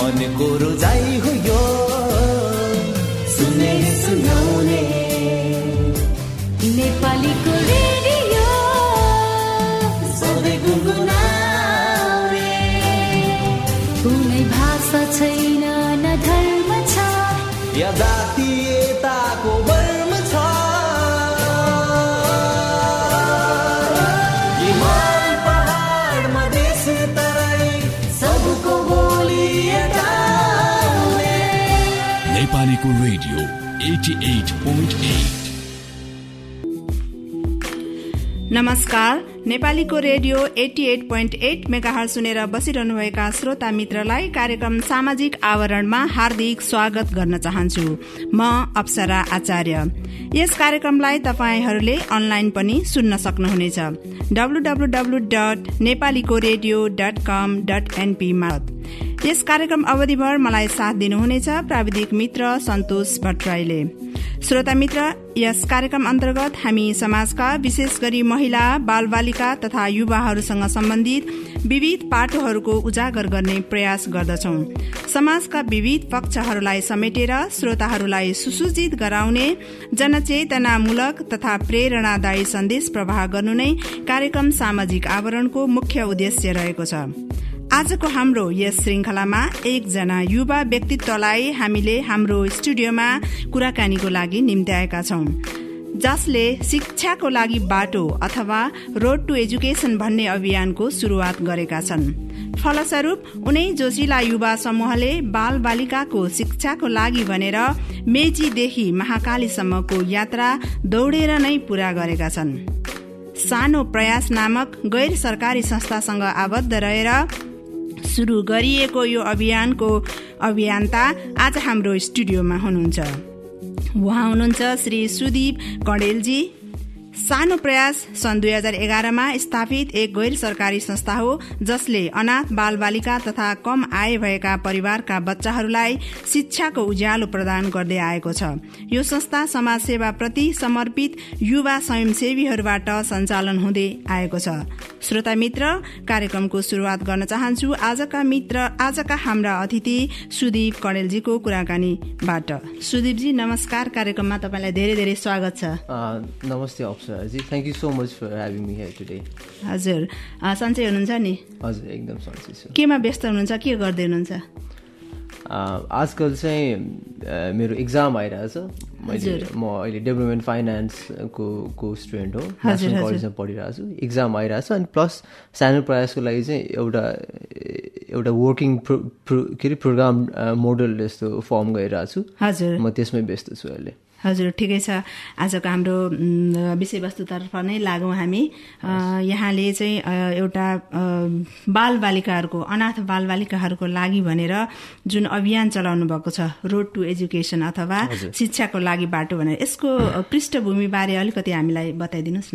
मनको रोजाइ हो यो सुने सुनाउने नेपालीको रेडियो सधैँ गुनगुनाउने। कुनै भाषा छैन न धर्म छ या जातीयताको मर्म छ। हिमाल पहाड मधेस तराई सबको बोली एउटाउने। नेपालीको रेडियो 88.8। नमस्कार, नेपालीको रेडियो 88.8 मेगाहर्ज सुनेर बसिरहनुभएका श्रोता मित्रलाई कार्यक्रम सामाजिक आवरणमा हार्दिक स्वागत गर्न चाहन्छु। म अप्सरा आचार्य। यस कार्यक्रमलाई तपाईहरूले अनलाइन पनि सुन्न सक्नुहुनेछ www.nepalikoradio.com.np मार्फत। यस कार्यक्रम अवधिभर मलाई साथ दिनुहुनेछ प्राविधिक मित्र सन्तोष भट्टराईले। श्रोता मित्र, यस कार्यक्रम अन्तर्गत हामी समाजका विशेष गरी महिला, बालबालिका तथा युवाहरूसँग सम्बन्धित विविध पाटोहरूको उजागर गर्ने प्रयास गर्दछौं। समाजका विविध पक्षहरूलाई समेटेर श्रोताहरूलाई सुसूचित गराउने, जनचेतनामूलक तथा प्रेरणादायी सन्देश प्रवाह गर्नु नै कार्यक्रम सामाजिक आवरणको मुख्य उद्देश्य रहेको छ। आजको हाम्रो यस श्रृंखलामा एकजना युवा व्यक्तित्वलाई हामीले हाम्रो स्टुडियोमा कुराकानीको लागि निम्त्याएका छौं, जसले शिक्षाको लागि बाटो अथवा रोड टु एजुकेशन भन्ने अभियानको शुरूआत गरेका छन्। फलस्वरूप उनै जोशीला युवा समूहले बाल बालिकाको शिक्षाको लागि भनेर मेचीदेखि महाकालीसम्मको यात्रा दौडेर नै पूरा गरेका छन्। सानो प्रयास नामक गैर सरकारी संस्थासँग आबद्ध रहेर शुरू गरिएको यो अभियानको अभियन्ता आज हाम्रो स्टुडियोमा हुनुहुन्छ। उहाँ हुनुहुन्छ श्री सुदीप कणेलजी। सानो प्रयास सन् 2011 मा स्थापित एक गैर सरकारी संस्था हो, जसले अनाथ बालबालिका तथा कम आय भएका परिवारका बच्चाहरूलाई शिक्षाको उज्यालो प्रदान गर्दै आएको छ। यो संस्था समाजसेवा प्रति समर्पित युवा स्वयंसेवीहरूबाट सञ्चालन हुँदै आएको छ। श्रोता मित्र, कार्यक्रमको शुरूआत गर्न चाहन्छु आजका हाम्रा अतिथि सुदीप कणेलजीको कुराकानीबाट। सुदीपजी नमस्कार, कार्यक्रममा तपाईलाई धेरै धेरै स्वागत छ। नमस्ते अप्सराजी, thank you so much for having me here today. हजुर, सन्चै हुनुहुन्छ नि? हजुर, एकदम सन्चै छु। केमा व्यस्त हुनुहुन्छ, के गर्दै हुनुहुन्छ? आजकल चाहिँ मेरो एक्जाम आइरहेछ। म अहिले डेभलपमेन्ट फाइनेन्सको स्टुडेन्ट हो, नेसनल कलेजमा पढिरहेको छु। एक्जाम आइरहेछ अनि प्लस सानो प्रयासको लागि चाहिँ एउटा वर्किङ प्रोग्राम मोडल जस्तो फर्म गरिरहेको छु। हजुर, म त्यसमै व्यस्त छु अहिले। हजुर, ठिकै छ। आजको हाम्रो विषयवस्तुतर्फ नै लागौँ हामी। यहाँले चाहिँ एउटा बालबालिकाहरूको, अनाथ बालबालिकाहरूको लागि भनेर जुन अभियान चलाउनु भएको छ, रोड टु एजुकेसन अथवा शिक्षाको लागि बाटो भनेर, यसको पृष्ठभूमिबारे अलिकति हामीलाई बताइदिनुहोस् न।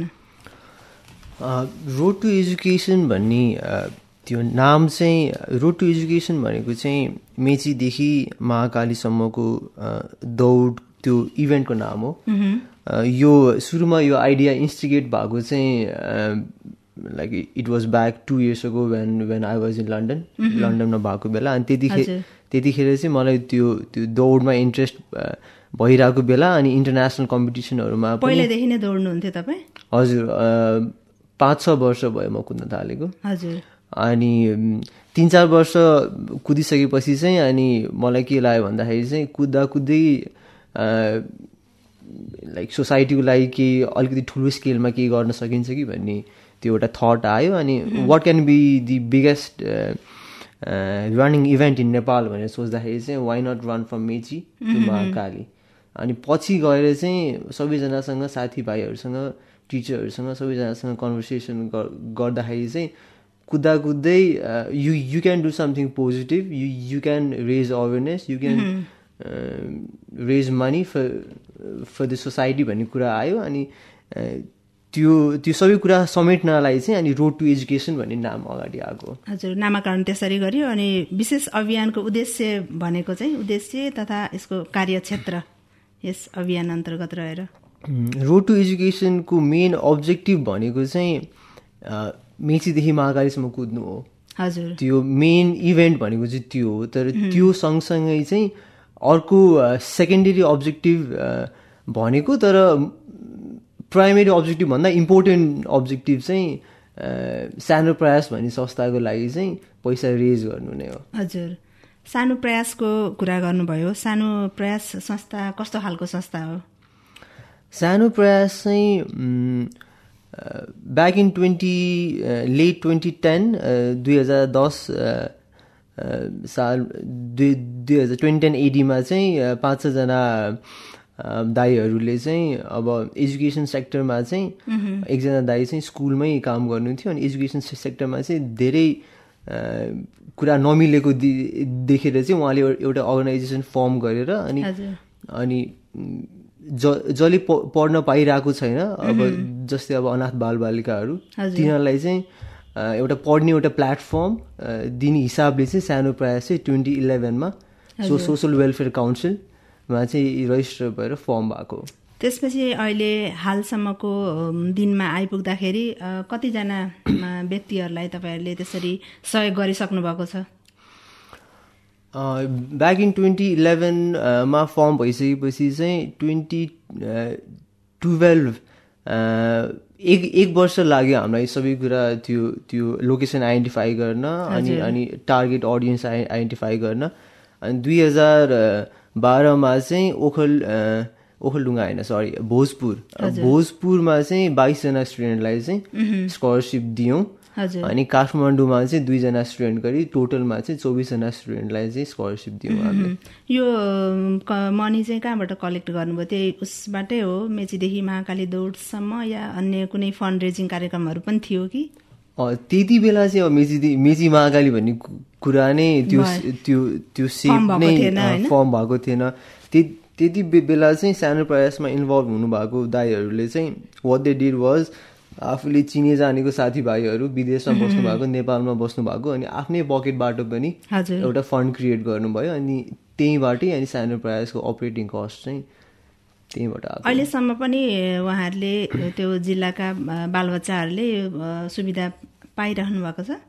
रोड टु एजुकेसन भन्ने त्यो नाम चाहिँ, रोड टु एजुकेसन भनेको चाहिँ मेचीदेखि महाकालीसम्मको दौड त्यो इभेन्टको नाम हो। यो सुरुमा यो आइडिया इन्स्टिगेट भएको चाहिँ like it was back 2 years ago when I was in लन्डनमा भएको बेला। अनि त्यतिखेर चाहिँ मलाई त्यो दौडमा इन्ट्रेस्ट भइरहेको बेला अनि इन्टरनेसनल कम्पिटिसनहरूमा पहिलेदेखि नै दौड्नुहुन्थ्यो तपाईँ? हजुर, 5-6 वर्ष भयो म कुद्न थालेको। हजुर, अनि 3-4 वर्ष कुदिसकेपछि चाहिँ अनि मलाई के लाग्यो भन्दाखेरि चाहिँ कुद्दै लाइक सोसाइटीको लागि के अलिकति ठुलो स्केलमा के गर्न सकिन्छ कि भन्ने त्यो एउटा थट आयो। अनि what can be the biggest running event in Nepal भनेर सोच्दाखेरि चाहिँ why not run from Mechi to Mahakali. अनि पछि गएर चाहिँ सबैजनासँग, साथीभाइहरूसँग, टिचरहरूसँग सबैजनासँग कन्भर्सेसन गर्दाखेरि चाहिँ कुद्दै you can do something positive, you can raise awareness, you can raise money for the society भन्ने कुरा आयो। अनि त्यो सबै कुरा समेट्नलाई चाहिँ अनि रोड टु एजुकेसन भन्ने नाम अगाडि आएको। हजुर, नामाकरण त्यसरी गरियो। अनि विशेष अभियानको उद्देश्य भनेको चाहिँ उद्देश्य तथा यसको कार्यक्षेत्र यस अभियान अन्तर्गत रहेर रोड टु एजुकेसनको मेन अब्जेक्टिभ भनेको चाहिँ मेचीदेखि महाकालीसम्म कुद्नु हो। हजुर त्यो मेन इभेन्ट भनेको चाहिँ त्यो हो तर त्यो सँगसँगै चाहिँ अर्को सेकेन्डरी अब्जेक्टिभ भनेको तर प्राइमेरी अब्जेक्टिभ भन्दा इम्पोर्टेन्ट अब्जेक्टिभ चाहिँ सानो प्रयास भन्ने संस्थाको लागि चाहिँ पैसा रेज गर्नु नै हो। हजुर सानो प्रयासको कुरा गर्नुभयो सानो प्रयास संस्था कस्तो खालको संस्था हो? सानो प्रयास चाहिँ ब्याक इन लेट 2010 साल 2010 AD-मा चाहिँ 5-6 जना दाईहरूले चाहिँ अब एजुकेसन सेक्टरमा चाहिँ एकजना दाई चाहिँ स्कुलमै काम गर्नुहुन्थ्यो अनि एजुकेसन सेक्टरमा चाहिँ धेरै कुरा नमिलेको देखेर चाहिँ उहाँले एउटा अर्गनाइजेसन फर्म गरेर अनि जसले पढ्न पाइरहेको छैन अब जस्तै अब अनाथ बालबालिकाहरू तिनीहरूलाई चाहिँ एउटा पढ्ने एउटा प्लेटफर्म दिने हिसाबले चाहिँ सानो प्रयास चाहिँ 2011 सोसल वेलफेयर काउन्सिलमा चाहिँ रजिस्टर भएर फर्म भएको। त्यसपछि अहिले हालसम्मको दिनमा आइपुग्दाखेरि कतिजना व्यक्तिहरूलाई तपाईँहरूले त्यसरी सहयोग गरिसक्नु भएको छ? ब्याक इन 2011 फर्म भइसकेपछि चाहिँ 2012 एक वर्ष लाग्यो हामीलाई सबै कुरा त्यो लोकेसन आइडेन्टिफाई गर्न अनि टार्गेट अडियन्स आइडेन्टिफाई गर्न अनि 2012 चाहिँ ओखलढुङ्गा होइन सरी भोजपुरमा चाहिँ 22 जना स्टुडेन्टलाई चाहिँ स्कलरसिप दियौँ अनि काठमाडौँमा चाहिँ 2 जना स्टुडेन्ट गरी टोटलमा चाहिँ 24 जना स्टुडेन्टलाई चाहिँ स्कलरसिप दियौँ हामीले। यो मनी चाहिँ कहाँबाट कलेक्ट गर्नुभयो? त्यही उसबाटै हो मेचीदेखि महाकाली दौडसम्म या अन्य कुनै फन्ड रेजिङ कार्यक्रमहरू पनि थियो कि? त्यति बेला चाहिँ अब मेची महाकाली भन्ने कुरा नै त्यो सेप नै फर्म भएको थिएन। त्यति बेला चाहिँ सानो प्रयासमा इन्भल्भ हुनुभएको दाईहरूले चाहिँ वाट दे डिड वाज आफूले चिने जानेको साथीभाइहरू विदेशमा बस्नु भएको नेपालमा बस्नु भएको अनि आफ्नै पकेटबाट पनि एउटा फन्ड क्रिएट गर्नुभयो अनि त्यहीँबाटै अनि सानो प्रयासको अपरेटिङ कस्ट चाहिँ त्यहीँबाट आएको। अहिलेसम्म पनि उहाँहरूले त्यो जिल्लाका बालबच्चाहरूले सुविधा पाइराख्नु भएको छ?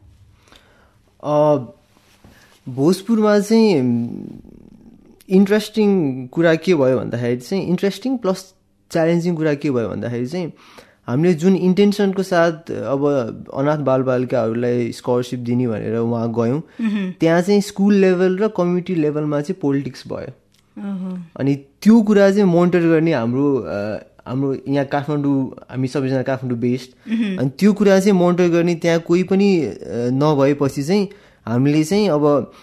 भोजपुरमा चाहिँ इन्ट्रेस्टिङ कुरा के भयो भन्दाखेरि चाहिँ इन्ट्रेस्टिङ प्लस च्यालेन्जिङ कुरा के भयो भन्दाखेरि चाहिँ हामीले जुन इन्टेन्सनको साथ अब अनाथ बालबालिकाहरूलाई स्कलरसिप दिने भनेर उहाँ गयौँ त्यहाँ चाहिँ स्कुल लेभल र कम्युनिटी लेभलमा चाहिँ पोलिटिक्स भयो अनि त्यो कुरा चाहिँ मोनिटर गर्ने हाम्रो यहाँ काठमाडौँ हामी सबैजना काठमाडौँ बेस्ड अनि त्यो कुरा चाहिँ मोनिटर गर्ने त्यहाँ कोही पनि नभएपछि चाहिँ हामीले चाहिँ अब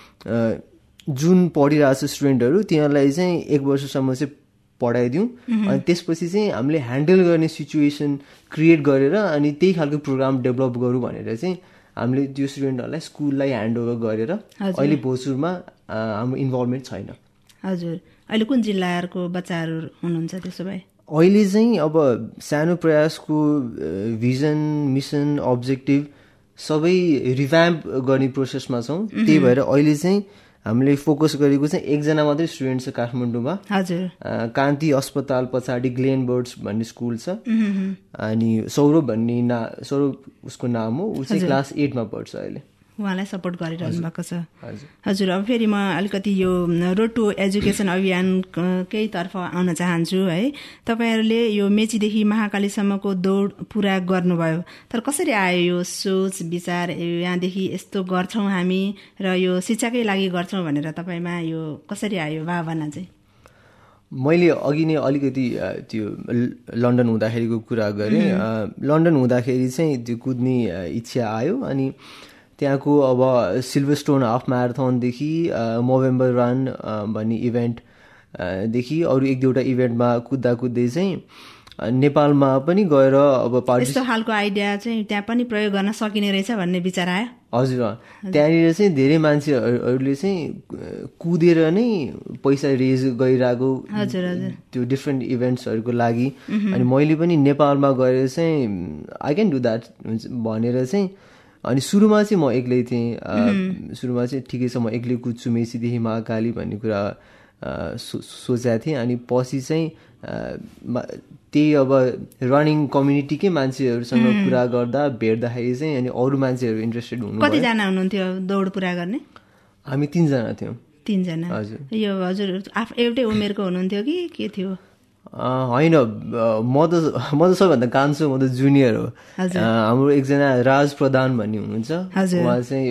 जुन पढिरहेको छ स्टुडेन्टहरू तिनीहरूलाई चाहिँ 1 वर्षसम्म चाहिँ पढाइदिउँ अनि त्यसपछि चाहिँ हामीले ह्यान्डल गर्ने सिचुएसन क्रिएट गरेर अनि त्यही खालको प्रोग्राम डेभलप गरौँ भनेर चाहिँ हामीले त्यो स्टुडेन्टहरूलाई स्कुललाई ह्यान्डओभर गरेर अहिले भोजपुरमा हाम्रो इन्भल्भमेन्ट छैन। हजुर अहिले कुन जिल्लाहरूको बच्चाहरू हुनुहुन्छ त्यसो भए? अहिले चाहिँ अब सानो प्रयासको भिजन मिसन अब्जेक्टिभ सबै रिभ्याम्प गर्ने प्रोसेसमा छौँ त्यही भएर अहिले चाहिँ हामीले फोकस गरेको चाहिँ 1 जना मात्रै स्टुडेन्ट छ काठमाडौँमा। हजुर कान्ति अस्पताल पछाडि ग्लेन बर्ड्स भन्ने स्कुल छ अनि सौरभ भन्ने सौरभ उसको नाम हो ऊ चाहिँ क्लास 8 मा पढ्छ अहिले उहाँलाई सपोर्ट गरिरहनु भएको छ। हजुर अब फेरि म अलिकति यो रोड टु एजुकेसन अभियानकै तर्फ आउन चाहन्छु है। तपाईँहरूले यो मेचीदेखि महाकालीसम्मको दौड पुरा गर्नुभयो तर कसरी आयो यो सोच विचार यहाँदेखि यस्तो गर्छौँ हामी र यो शिक्षाकै लागि गर्छौँ भनेर तपाईँमा यो कसरी आयो भावना चाहिँ? मैले अघि नै अलिकति त्यो लन्डन हुँदाखेरिको कुरा गरेँ। लन्डन हुँदाखेरि चाहिँ त्यो कुद्ने इच्छा आयो अनि त्यहाँको अब सिल्भरस्टोन हाफ म्याराथनदेखि मोभेम्बर रन भन्ने इभेन्टदेखि अरू 1-2वटा इभेन्टमा कुद्दै चाहिँ नेपालमा पनि गएर अब यस्तो खालको आइडिया चाहिँ त्यहाँ पनि प्रयोग गर्न सकिने रहेछ भन्ने विचार आयो? हजुर त्यहाँनिर चाहिँ धेरै मान्छेहरूले चाहिँ कुदेर नै पैसा रेज गरिरहेको त्यो डिफ्रेन्ट इभेन्ट्सहरूको लागि अनि मैले पनि नेपालमा गएर चाहिँ आई क्यान डु द्याट भनेर चाहिँ अनि सुरुमा चाहिँ म एक्लै थिएँ सुरुमा चाहिँ ठिकै छ म एक्लै कुद्छु मेचीदेखि महाकाली भन्ने कुरा सोचेको थिएँ। अनि पछि चाहिँ त्यही अब रनिङ कम्युनिटीकै मान्छेहरूसँग कुरा गर्दा भेट्दाखेरि चाहिँ अनि अरू मान्छेहरू इन्ट्रेस्टेड हुनु। कतिजना हुनुहुन्थ्यो दौड पुरा गर्ने? हामी 3 जना थियौँ। 3 जना? हजुर। यो हजुर एउटै उमेरको हुनुहुन्थ्यो कि के थियो? होइन, म त सबैभन्दा कान्छु, म त जुनियर हो। हाम्रो एकजना राज प्रधान भन्ने हुनुहुन्छ, उहाँ चाहिँ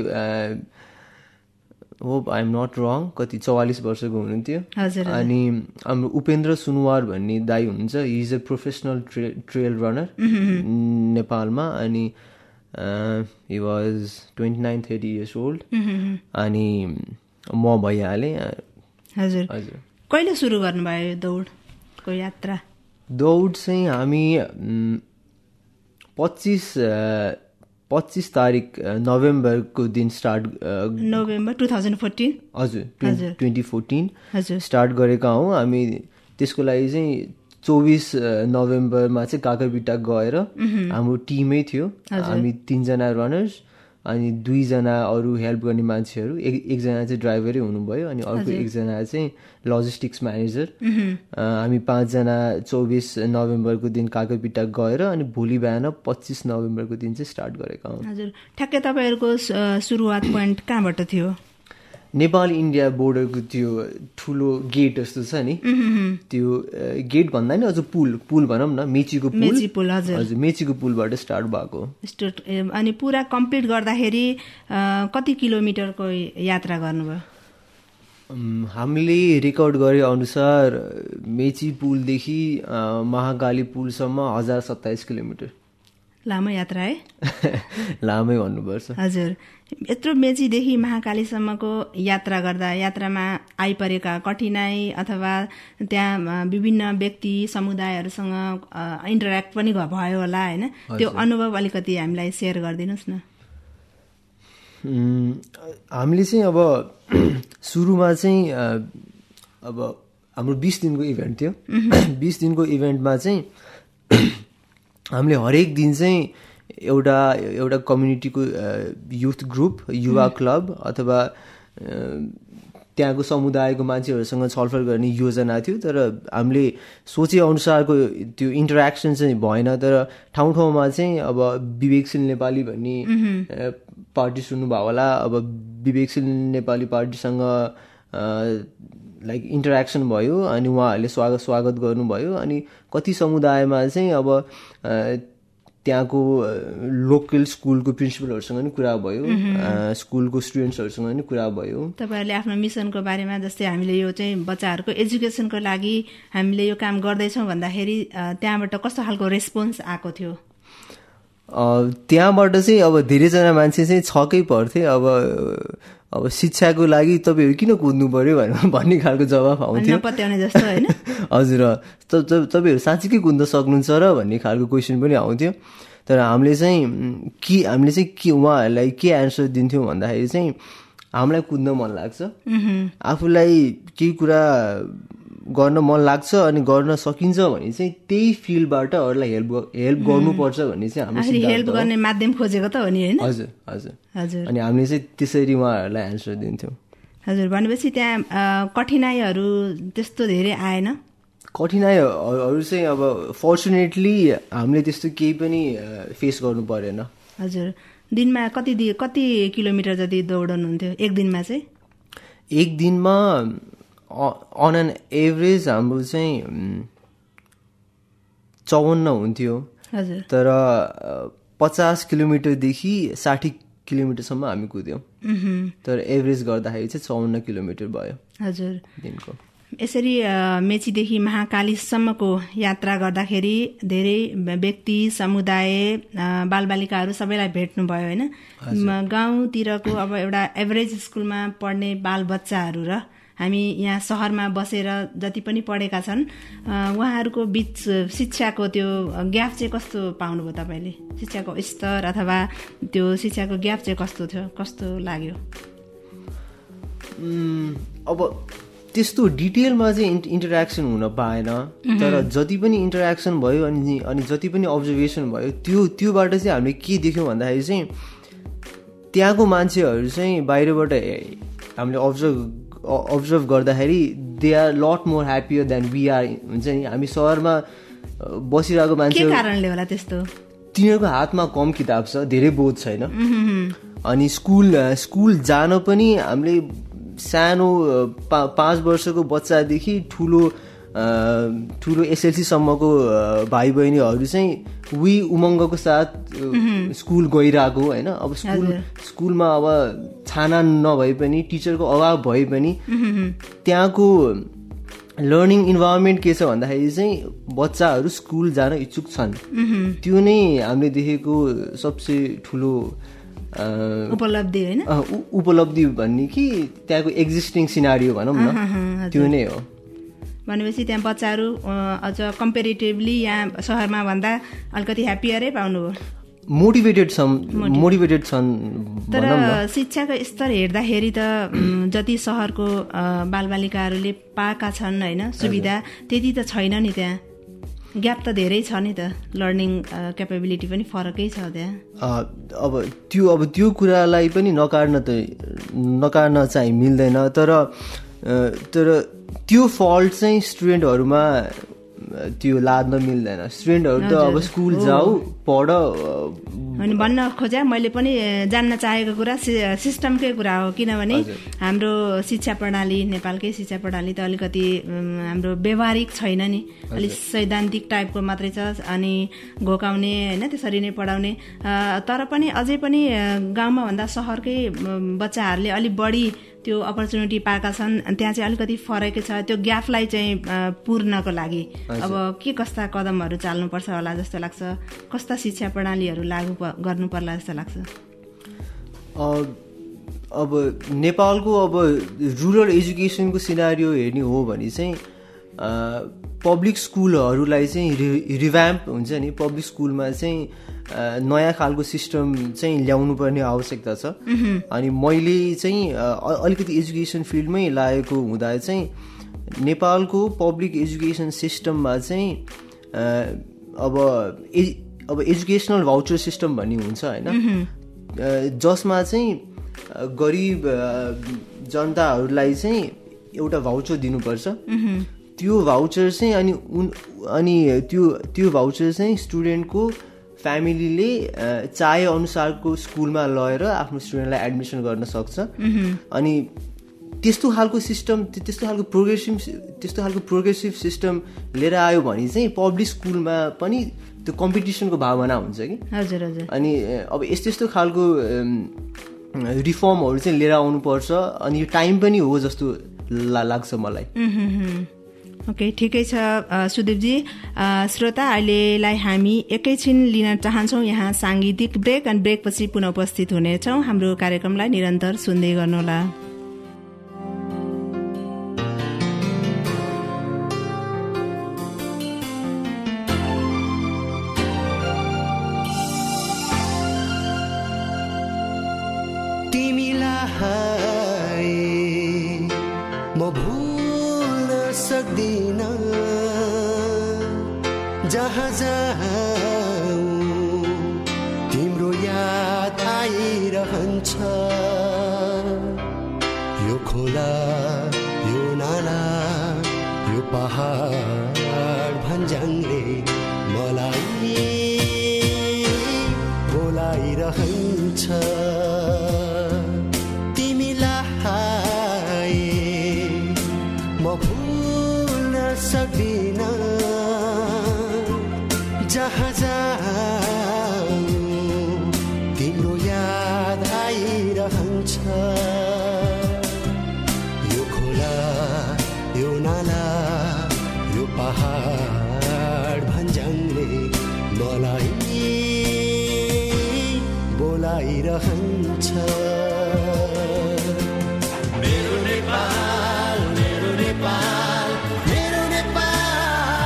hope I am not wrong कति 44 वर्षको हुनुहुन्थ्यो। अनि हाम्रो उपेन्द्र सुनवार भन्ने दाई हुनुहुन्छ, he is a professional trail runner नेपालमा। अनि हि वाज 29-30 इयर्स ओल्ड। अनि म भइहालेँ। हजुर हजुर। कहिले सुरु गर्नुभयो यो दौडको यात्रा? दौड चाहिँ हामी 25 तारिक नोभेम्बरको दिन स्टार्ट, नोभेम्बर 2014। हजुर 2014 स्टार्ट गरेका हौँ हामी। त्यसको लागि चाहिँ 24 नोभेम्बरमा चाहिँ काकरबिट्टा गएर हाम्रो टिमै थियो। हामी 3 जना रनर्स अनि 2 जना अरू हेल्प गर्ने मान्छेहरू, एकजना चाहिँ ड्राइभरै हुनुभयो अनि अर्को एकजना चाहिँ लजिस्टिक्स म्यानेजर। हामी 5 जना 24 नोभेम्बरको दिन काकरबिट्टा गएर अनि भोलि बिहान 25 नोभेम्बरको दिन चाहिँ स्टार्ट गरेका हौँ। हजुर, ठ्याक्कै तपाईँहरूको सुरुवात पोइन्ट कहाँबाट थियो? नेपाल इन्डिया बोर्डरको त्यो ठुलो गेट जस्तो छ नि, त्यो गेट भन्दा नि अझ पुल भनौँ न, मेचीको पुल। हजुर, मेचीको पुलबाट स्टार्ट भएको। अनि पुरा कम्प्लिट गर्दाखेरि कति किलोमिटरको यात्रा गर्नुभयो? हामीले रेकर्ड गरे अनुसार मेची पुलदेखि महाकाली पुलसम्म 1027 किलोमिटर। लामो यात्रा है? लामै भन्नुपर्छ। हजुर, यत्रो मेचीदेखि महाकालीसम्मको यात्रा गर्दा यात्रामा आइपरेका कठिनाई अथवा त्यहाँ विभिन्न व्यक्ति समुदायहरूसँग इन्टरेक्ट पनि भयो होला होइन? त्यो अनुभव अलिकति हामीलाई सेयर गरिदिनुहोस् न। हामीले चाहिँ अब सुरुमा चाहिँ अब हाम्रो 20 दिनको इभेन्ट थियो। 20 दिनको इभेन्टमा चाहिँ हामीले हरेक दिन चाहिँ एउटा कम्युनिटीको युथ ग्रुप, युवा क्लब अथवा त्यहाँको समुदायको मान्छेहरूसँग छलफल गर्ने योजना थियो। तर हामीले सोचे अनुसारको त्यो इन्टरेक्सन चाहिँ भएन। तर ठाउँ ठाउँमा चाहिँ अब विवेकशील नेपाली भन्ने पार्टी सुन्नुभयो होला। अब विवेकशील नेपाली पार्टीसँग लाइक इन्टरेक्सन भयो अनि उहाँहरूले स्वागत गर्नुभयो। अनि कति समुदायमा चाहिँ अब त्यहाँको लोकल स्कुलको प्रिन्सिपलहरूसँग पनि कुरा भयो, स्कुलको स्टुडेन्ट्सहरूसँग पनि कुरा भयो। तपाईँहरूले आफ्नो मिसनको बारेमा, जस्तै हामीले यो चाहिँ बच्चाहरूको एजुकेसनको लागि हामीले यो काम गर्दैछौँ भन्दाखेरि त्यहाँबाट कस्तो खालको रेस्पोन्स आएको थियो? त्यहाँबाट चाहिँ अब धेरैजना मान्छे चाहिँ छक्कै पर्थे। अब शिक्षाको लागि तपाईँहरू किन कुद्नु पर्यो भन्ने खालको जवाफ आउँथ्यो। नपत्याउने जस्तो होइन? हजुर, तपाईँहरू साँच्चीकै कुद्न सक्नुहुन्छ र भन्ने खालको क्वेसन पनि आउँथ्यो। तर हामीले चाहिँ के उहाँहरूलाई के एन्सर दिन्थ्यौँ भन्दाखेरि चाहिँ हामीलाई कुद्न मन लाग्छ, आफूलाई केही कुरा गर्न मन लाग्छ अनि गर्न सकिन्छ भने चाहिँ त्यही फिल्डबाट अरूलाई हेल्प गर्नुपर्छ भन्ने चाहिँ हामीले हेल्प गर्ने माध्यम खोजेको त हो नि होइन? हजुर हजुर हजुर। अनि हामीले चाहिँ त्यसरी उहाँहरूलाई एन्सर दिन्थ्यौँ। हजुर, भनेपछि त्यहाँ कठिनाइहरू त्यस्तो धेरै आएन? कठिनाइहरू चाहिँ अब फर्चुनेटली हामीले त्यस्तो केही पनि फेस गर्नु परेन। हजुर, दिनमा कति किलोमिटर जति दौडनुहुन्थ्यो एक दिनमा चाहिँ? एक दिनमा अन एन एभरेज हाम्रो चाहिँ 54 हुन्थ्यो। हजुर। तर 50 किलोमिटरदेखि 60 किलोमिटरसम्म हामी कुद्यौँ। तर एभरेज गर्दाखेरि चाहिँ 54 किलोमिटर भयो। हजुर, दिनको। यसरी मेचीदेखि महाकालीसम्मको यात्रा गर्दाखेरि धेरै व्यक्ति, समुदाय, बालबालिकाहरू सबैलाई भेट्नुभयो होइन? गाउँतिरको अब एउटा एभरेज स्कुलमा पढ्ने बालबच्चाहरू र हामी यहाँ सहरमा बसेर जति पनि पढेका छन् उहाँहरूको बिच शिक्षाको त्यो ग्याप चाहिँ कस्तो पाउनुभयो तपाईँले? शिक्षाको स्तर अथवा त्यो शिक्षाको ग्याप चाहिँ कस्तो थियो, कस्तो लाग्यो? अब त्यस्तो डिटेलमा चाहिँ इन्टरेक्सन हुन पाएन। तर जति पनि इन्टरेक्सन भयो अनि जति पनि अब्जर्भेसन भयो त्योबाट चाहिँ हामीले के देख्यौँ भन्दाखेरि चाहिँ त्यहाँको मान्छेहरू चाहिँ बाहिरबाट हामीले अब्जर्भ गर्दाखेरि they are lot more happier than we are हुन्छ नि हामी सहरमा बसिरहेको मान्छे के कारणले होला त्यस्तो तिनीहरूको हातमा कम किताब छ धेरै बोध छैन अनि स्कुल जान पनि हामीले सानो 5 वर्षको बच्चादेखि ठुलो एसएलसी सम्मको भाइ बहिनीहरू चाहिँ उही उमङ्गको साथ स्कुल गइरहेको होइन अब स्कुलमा अब छाना नभए पनि टिचरको अभाव भए पनि त्यहाँको लर्निङ इन्भाइरोमेन्ट के छ भन्दाखेरि चाहिँ बच्चाहरू स्कुल जान इच्छुक छन् त्यो नै हामीले देखेको सबसे ठुलो उपलब्धि होइन उपलब्धि भन्ने कि त्यहाँको एक्जिस्टिङ सिनारियो भनौँ न त्यो नै हो भनेपछि त्यहाँ बच्चाहरू अझ कम्पेरिटिभली यहाँ सहरमा भन्दा अलिकति ह्याप्पियरै पाउनुभयो मोटिभेटेड छन् तर शिक्षाको स्तर हेर्दाखेरि त जति सहरको बालबालिकाहरूले पाएका छन् होइन सुविधा त्यति त छैन नि त्यहाँ ग्याप त धेरै छ नि त लर्निङ क्यापेबिलिटी पनि फरकै छ त्यहाँ अब त्यो कुरालाई पनि नकार्न चाहिँ मिल्दैन तर त्यो फल्ट चाहिँ स्टुडेन्टहरूमा त्यो लाद्न मिल्दैन स्टुडेन्टहरू त अब स्कुल जाऊ पढ अनि भन्न खोजे मैले पनि जान्न चाहेको कुरा सिस्टमकै कुरा हो किनभने हाम्रो शिक्षा प्रणाली नेपालकै शिक्षा प्रणाली त अलिकति हाम्रो व्यवहारिक छैन नि अलिक सैद्धान्तिक टाइपको मात्रै छ अनि घोकाउने होइन त्यसरी नै पढाउने तर पनि अझै पनि गाउँमा भन्दा सहरकै बच्चाहरूले अलिक बढी त्यो अपर्च्युनिटी पाएका छन् त्यहाँ चाहिँ अलिकति फरकै छ त्यो ग्यापलाई चाहिँ पूर्णको लागि अब के कस्ता कदमहरू चाल्नुपर्छ होला जस्तो लाग्छ कस्ता शिक्षा प्रणालीहरू लागू गर्नु पर्ला जस्तो लाग्छ अब नेपालको अब रुरल एजुकेसनको सिनारियो हेर्ने हो भने चाहिँ पब्लिक स्कुलहरूलाई चाहिँ रिभ्याम्प हुन्छ नि पब्लिक स्कुलमा चाहिँ नयाँ खालको सिस्टम चाहिँ ल्याउनु पर्ने आवश्यकता छ अनि मैले चाहिँ अलिकति एजुकेसन फिल्डमै लागेको हुँदा चाहिँ नेपालको पब्लिक एजुकेसन सिस्टममा चाहिँ अब एजुकेसनल भाउचर सिस्टम भन्ने हुन्छ होइन जसमा चाहिँ गरिब जनताहरूलाई चाहिँ एउटा भाउचर दिनुपर्छ त्यो भाउचर चाहिँ अनि त्यो भाउचर चाहिँ स्टुडेन्टको फ्यामिलीले चाहे अनुसारको स्कुलमा लगेर आफ्नो स्टुडेन्टलाई एडमिसन गर्न सक्छ अनि त्यस्तो खालको सिस्टम त्यस्तो खालको प्रोग्रेसिभ सिस्टम लिएर आयो भने चाहिँ पब्लिक स्कुलमा पनि त्यो कम्पिटिसनको भावना हुन्छ कि हजुर अनि अब यस्तो खालको रिफर्महरू चाहिँ लिएर आउनुपर्छ अनि यो टाइम पनि हो जस्तो लाग्छ मलाई ओके ठिकै छ सुदीपजी श्रोता अहिलेलाई हामी एकैछिन लिन चाहन्छौँ यहाँ साङ्गीतिक ब्रेक अनि ब्रेकपछि पुनः उपस्थित हुनेछौँ हाम्रो कार्यक्रमलाई निरन्तर सुन्दै गर्नुहोला जहाँ जाऊ तिम्रो याद आइरहन्छ यो खोला यो नाला यो पहाड भन्ज्याङले मलाई बोलाइरहन्छ तिमीलाई म भुल्न सक्दिन जहाँ जाऊ तिम्रो याद आइरहन्छ यो खोला यो नाला यो पहाड भन्ज्याङले मलाई बोलाइरहन्छ मेरो नेपाल मेरो नेपाल मेरो नेपाल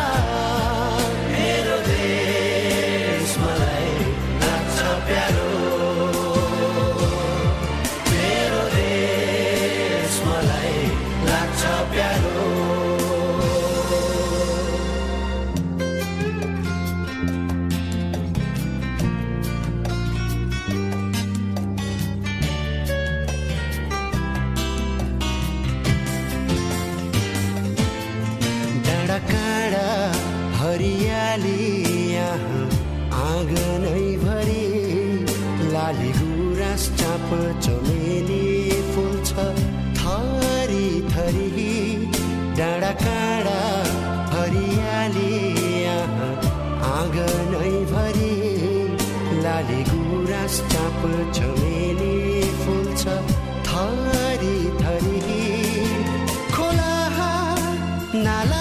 हरियाली यहाँ आँगनैभरि लाली गुराँस चाँप चमेली फुल्छ थरी थरी डाँडा काँडा हरियाली यहाँ आँगनैभरि लाली गुराँस चाँप चमेली फुल्छ थरी थरी खोला नाला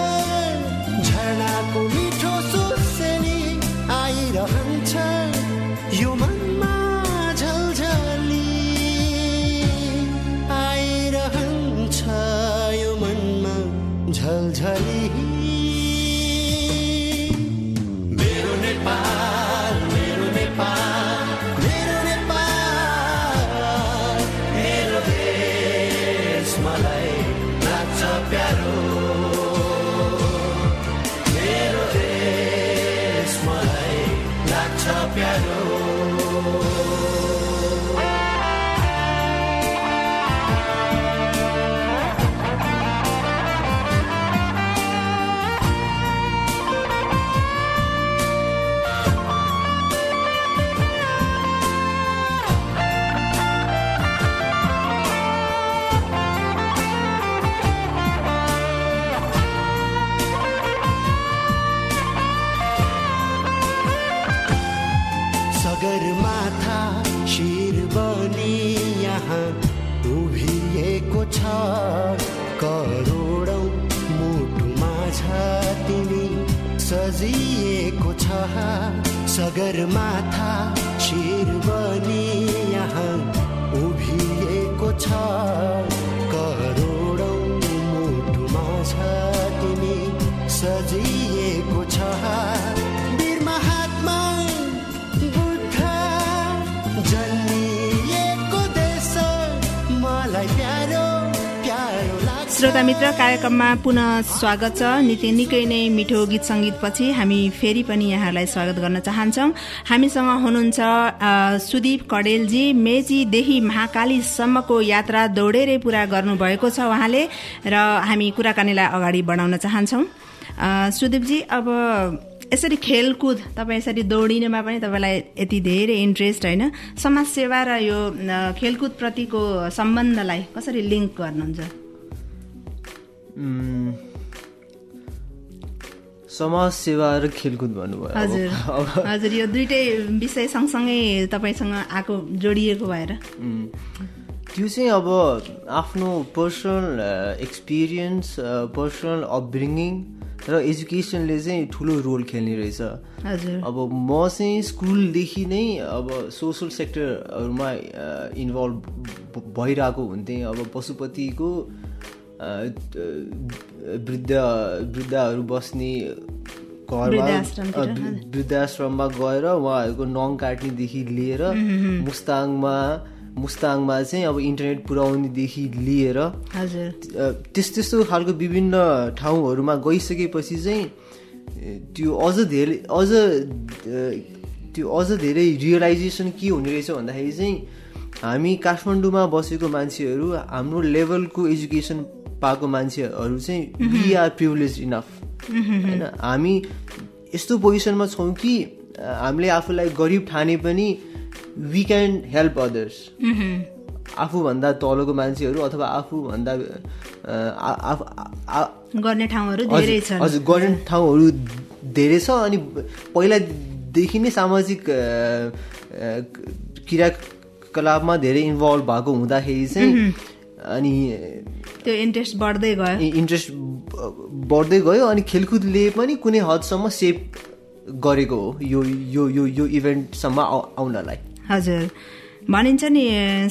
झरनाको मिठो सुसेनी आइरहन्छ यो मनमा झलझली आइरहन्छ यो मनमा झलझली मेरो नेपाल मेरो नेपाल मेरो नेपाल मेरो देश मलाई लाग्छ प्यारो मेरो देश मलाई लाग्छ प्यारो सगरमाथा शिर बनी यहाँ उभिएको छ करोडौं मुटुमा छ तिमी सजिएको छ सगरमाथा शिर बनी यहाँ उभिएको छ करोडौं मुटुमा छ तिमी सजिएको छ वीर महात्मा श्रोता मित्र कार्यक्रममा पुनः स्वागत छ। निकै नै मिठो गीत संगीतपछि हामी फेरि पनि यहाँलाई स्वागत गर्न चाहन्छौं। हामीसँग हुनुहुन्छ सुदीप कडेलजी। मेचीदेखि महाकालीसम्मको यात्रा दौडेरै पूरा गर्नुभएको छ उहाँले र हामी कुराकानीलाई अगाडि बढाउन चाहन्छौं। सुदीपजी, अब यसरी खेलकुद तपाईँ यसरी दौडिनमा पनि तपाईँलाई यति धेरै इन्ट्रेस्ट होइन, समाजसेवा र यो खेलकुद प्रतिको सम्बन्धलाई कसरी लिङ्क गर्नुहुन्छ? समाज सेवा र खेलकुद भन्नुभयो। हजुर हजुर, यो दुईटै विषय सँगसँगै तपाईँसँग आएको जोडिएको भएर त्यो चाहिँ अब आफ्नो पर्सनल एक्सपिरियन्स, पर्सनल अपब्रिङ्गिङ र एजुकेसनले चाहिँ ठुलो रोल खेल्ने रहेछ। हजुर, अब म चाहिँ स्कुलदेखि नै अब सोसल सेक्टरहरूमा इन्भल्भ भइरहेको हुन्थेँ। अब पशुपतिको वृद्धहरू बस्ने घरमा वृद्धाश्रममा गएर उहाँहरूको नङ काट्नेदेखि लिएर मुस्ताङमा चाहिँ अब इन्टरनेट पुर्याउनेदेखि लिएर त्यस्तो खालको विभिन्न ठाउँहरूमा गइसकेपछि चाहिँ त्यो अझ धेरै रियलाइजेसन के हुने रहेछ भन्दाखेरि चाहिँ हामी काठमाडौँमा बसेको मान्छेहरू, हाम्रो लेभलको एजुकेसन पाएको मान्छेहरू चाहिँ वी आर प्रिभिलेज इनफ होइन। हामी यस्तो पोजिसनमा छौँ कि हामीले आफूलाई गरिब ठाने पनि वी क्यान हेल्प अदर्स। आफूभन्दा तलको मान्छेहरू अथवा आफूभन्दा गर्ने ठाउँहरू धेरै छन्। हजुर, गर्ने ठाउँहरू धेरै छ। अनि पहिलादेखि नै सामाजिक क्रियाकलापमा धेरै इन्भल्भ भएको हुँदाखेरि चाहिँ अनि त्यो इन्ट्रेस्ट बढ्दै गयो अनि खेलकुदले पनि कुनै हदसम्म सेभ गरेको हो यो यो यो यो इभेन्टसम्म आउनलाई। हजुर, भनिन्छ नि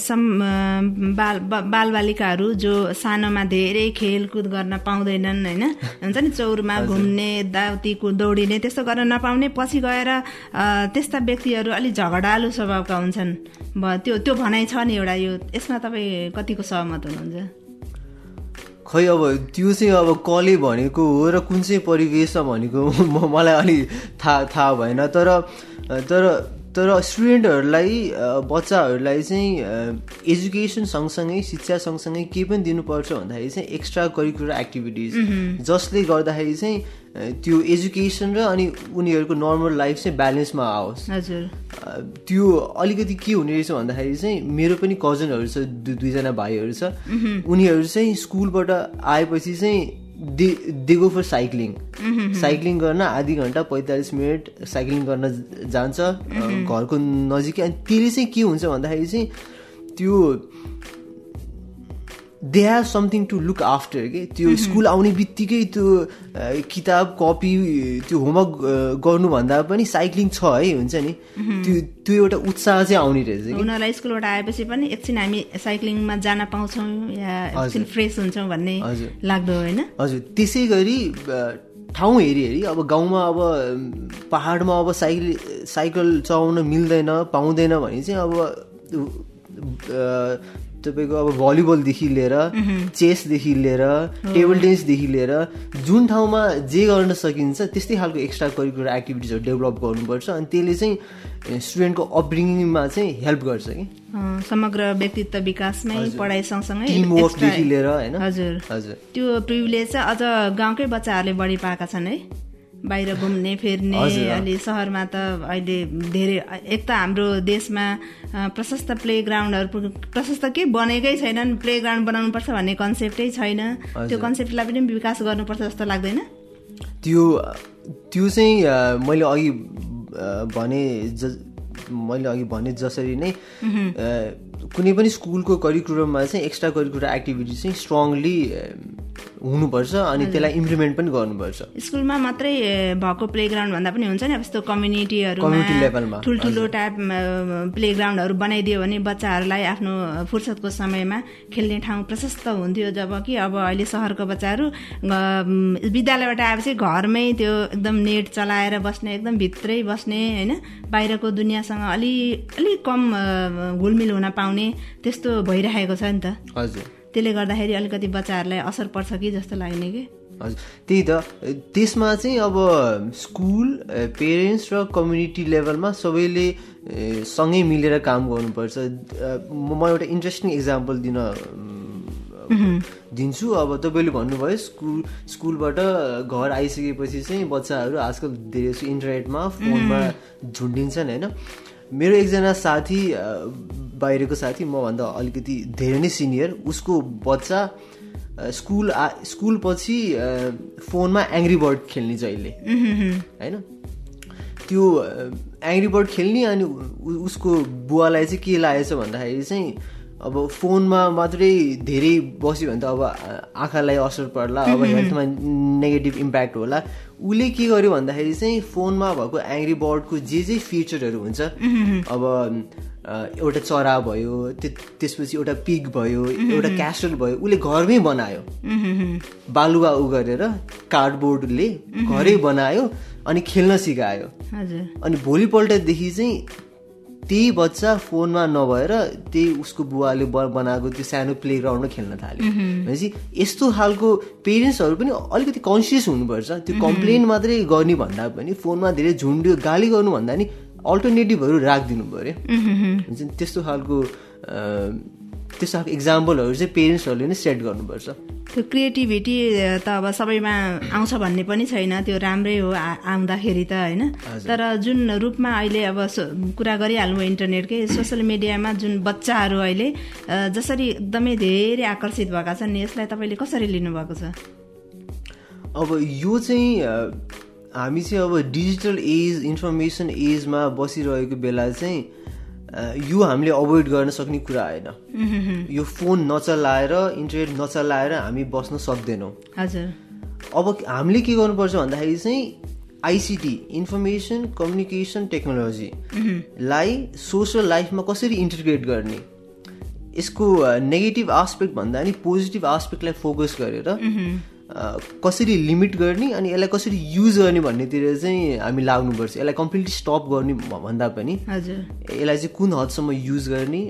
बालबालिकाहरू जो सानोमा धेरै खेलकुद गर्न पाउँदैनन् होइन, हुन्छ नि चौरमा घुम्ने, दाउतीको दौडिने त्यस्तो गर्न नपाउने, पछि गएर त्यस्ता व्यक्तिहरू अलिक झगडालु स्वभावका हुन्छन्। त्यो भनाइ छ नि एउटा, यो यसमा तपाईँ कतिको सहमत हुनुहुन्छ? खै अब त्यो चाहिँ अब कसले भनेको हो र कुन चाहिँ परिवेशमा भनेको मलाई अलि थाहा भएन। तर तर स्टुडेन्टहरूलाई बच्चाहरूलाई चाहिँ एजुकेसन सँगसँगै शिक्षा सँगसँगै के पनि दिनुपर्छ भन्दाखेरि चाहिँ एक्स्ट्रा करिकुलर एक्टिभिटिज जसले गर्दाखेरि चाहिँ त्यो एजुकेसन र अनि उनीहरूको नर्मल लाइफ चाहिँ ब्यालेन्समा आओस्। हजुर त्यो अलिकति के हुने रहेछ भन्दाखेरि चाहिँ मेरो पनि कजनहरू छ, दुईजना भाइहरू छ, उनीहरू चाहिँ स्कुलबाट आएपछि चाहिँ दे गो फर साइक्लिङ गर्न आधी घन्टा 45 मिनट साइक्लिङ गर्न जान्छ घरको नजिकै। अनि त्यसले चाहिँ के हुन्छ भन्दाखेरि चाहिँ त्यो they have something to look after के। त्यो स्कुल आउने बित्तिकै त्यो किताब कपी त्यो होमवर्क गर्नुभन्दा पनि साइक्लिङ छ है हुन्छ नि, त्यो एउटा उत्साह चाहिँ आउने रहेछ। उनीहरूलाई स्कुलबाट आएपछि पनि एकछिन हामी साइक्लिङमा जान पाउँछौँ या एकछिन फ्रेस हुन्छौँ भन्ने लाग्दो होइन। हजुर त्यसै गरी ठाउँ हेरी अब गाउँमा अब पहाडमा अब साइकल चलाउन मिल्दैन पाउँदैन भने चाहिँ अब तपाईँको अब भलिबलदेखि लिएर चेसदेखि लिएर टेबल टेनिसदेखि लिएर जुन ठाउँमा जे गर्न सकिन्छ त्यस्तै खालको एक्स्ट्रा करिकुलर एक्टिभिटिजहरू डेभलप गर्नुपर्छ। अनि त्यसले चाहिँ स्टुडेन्टको अपब्रिङिङमा चाहिँ हेल्प गर्छ कि समग्र व्यक्तित्व विकासमै पढाइ सँगसँगै टिमवर्कदेखि लिएर होइन। हजुर हजुर त्यो प्रिभिलेज चाहिँ अझ गाउँकै बच्चाहरूले बढी पाएका छन् है, बाहिर घुम्ने फिर्ने। अलि सहरमा त अहिले धेरै एक त हाम्रो देशमा प्रशस्त प्लेग्राउन्डहरू प्रशस्त के बनेकै छैनन्, प्लेग्राउन्ड बनाउनुपर्छ भन्ने कन्सेप्टै छैन। त्यो कन्सेप्टलाई पनि विकास गर्नुपर्छ जस्तो लाग्दैन? त्यो चाहिँ मैले अघि भने जसरी नै कुनै पनि स्कुलको करिकुलममा चाहिँ एक्स्ट्रा करिकुलर एक्टिभिटी चाहिँ स्ट्रङली हुनुपर्छ अनि त्यसलाई इम्प्लिमेन्ट पनि गर्नुपर्छ। स्कुलमा मात्रै भएको प्लेग्राउन्ड भन्दा पनि हुन्छ नि, अब यस्तो कम्युनिटी लेभलमा ठुल्ठुलो टाइप प्लेग्राउन्डहरू बनाइदियो भने बच्चाहरूलाई आफ्नो फुर्सदको समयमा खेल्ने ठाउँ प्रशस्त हुन्थ्यो। जबकि अब अहिले सहरको बच्चाहरू विद्यालयबाट आएपछि घरमै त्यो एकदम नेट चलाएर बस्ने, एकदम भित्रै बस्ने होइन, बाहिरको दुनियाँसँग अलि कम घुलमिल हुन पाउने त्यस्तो भइरहेको छ नि त। हजुर त्यसले गर्दाखेरि अलिकति बच्चाहरूलाई असर पर्छ कि जस्तो लाग्ने कि। हजुर त्यही त, त्यसमा चाहिँ अब स्कुल पेरेन्ट्स र कम्युनिटी लेभलमा सबैले सँगै मिलेर काम गर्नुपर्छ। म एउटा इन्ट्रेस्टिङ इक्जाम्पल दिन्छु। अब तपाईँले भन्नुभयो स्कुलबाट घर आइसकेपछि चाहिँ बच्चाहरू आजकल धेरै जस्तो इन्टरनेटमा फोनमा झुन्डिन्छन् होइन। मेरो एकजना साथी, बाहिरको साथी, मभन्दा अलिकति धेरै नै सिनियर, उसको बच्चा स्कुल पछि फोनमा एङ्ग्री बर्ड खेल्ने जहिले होइन। त्यो एङ्ग्री बर्ड खेल्ने अनि उसको बुवालाई चाहिँ के लागेछ भन्दाखेरि चाहिँ अब फोनमा मात्रै धेरै बस्यो भने त अब आँखालाई असर पर्ला, अब हेल्थमा नेगेटिभ इम्प्याक्ट होला। उसले के गर्यो भन्दाखेरि चाहिँ फोनमा भएको एङ्ग्री बर्डको जे फिचरहरू हुन्छ, अब एउटा चरा भयो, त्यसपछि एउटा पिग भयो, एउटा क्यास्टल भयो, उसले घरमै बनायो, बालुवा गरेर कार्डबोर्डले घरै बनायो अनि खेल्न सिकायो। अनि भोलिपल्टदेखि चाहिँ त्यही बच्चा फोनमा नभएर त्यही उसको बुवाले बनाएको त्यो सानो प्लेग्राउन्डमा खेल्न थाल्यो। भनेपछि यस्तो खालको पेरेन्ट्सहरू पनि अलिकति कन्सियस हुनुपर्छ। त्यो कम्प्लेन मात्रै गर्ने भन्दा पनि फोनमा धेरै झुन्ड्यो गाली गर्नु भन्दा नि अल्टरनेटिभहरू राखिदिनु पऱ्यो। त्यस्तो खालको इक्जाम्पलहरू चाहिँ पेरेन्ट्सहरूले नै सेट गर्नुपर्छ। त्यो क्रिएटिभिटी त अब सबैमा आउँछ भन्ने पनि छैन, त्यो राम्रै हो आउँदाखेरि त होइन। तर जुन रूपमा अहिले अब कुरा गरिहाल्नु इन्टरनेटकै सोसियल मिडियामा जुन बच्चाहरू अहिले जसरी एकदमै धेरै आकर्षित भएका छन्, यसलाई तपाईँले कसरी लिनुभएको छ? अब यो चाहिँ हामी चाहिँ अब डिजिटल एज इन्फर्मेसन एजमा बसिरहेको बेला चाहिँ यो हामीले अभोइड गर्न सक्ने कुरा होइन। यो फोन नचलाएर इन्टरनेट नचलाएर हामी बस्न सक्दैनौँ। हजुर अब हामीले के गर्नुपर्छ भन्दाखेरि चाहिँ आइसिटी इन्फर्मेसन कम्युनिकेसन टेक्नोलोजीलाई सोसल लाइफमा कसरी इन्टिग्रेट गर्ने, यसको नेगेटिभ आस्पेक्ट भन्दा नि पोजिटिभ आस्पेक्टलाई फोकस गरेर कसरी लिमिट गर्ने अनि यसलाई कसरी युज गर्ने भन्नेतिर चाहिँ हामी लाग्नुपर्छ। यसलाई कम्प्लिटली स्टप गर्ने भन्दा पनि यसलाई चाहिँ कुन हदसम्म युज गर्ने।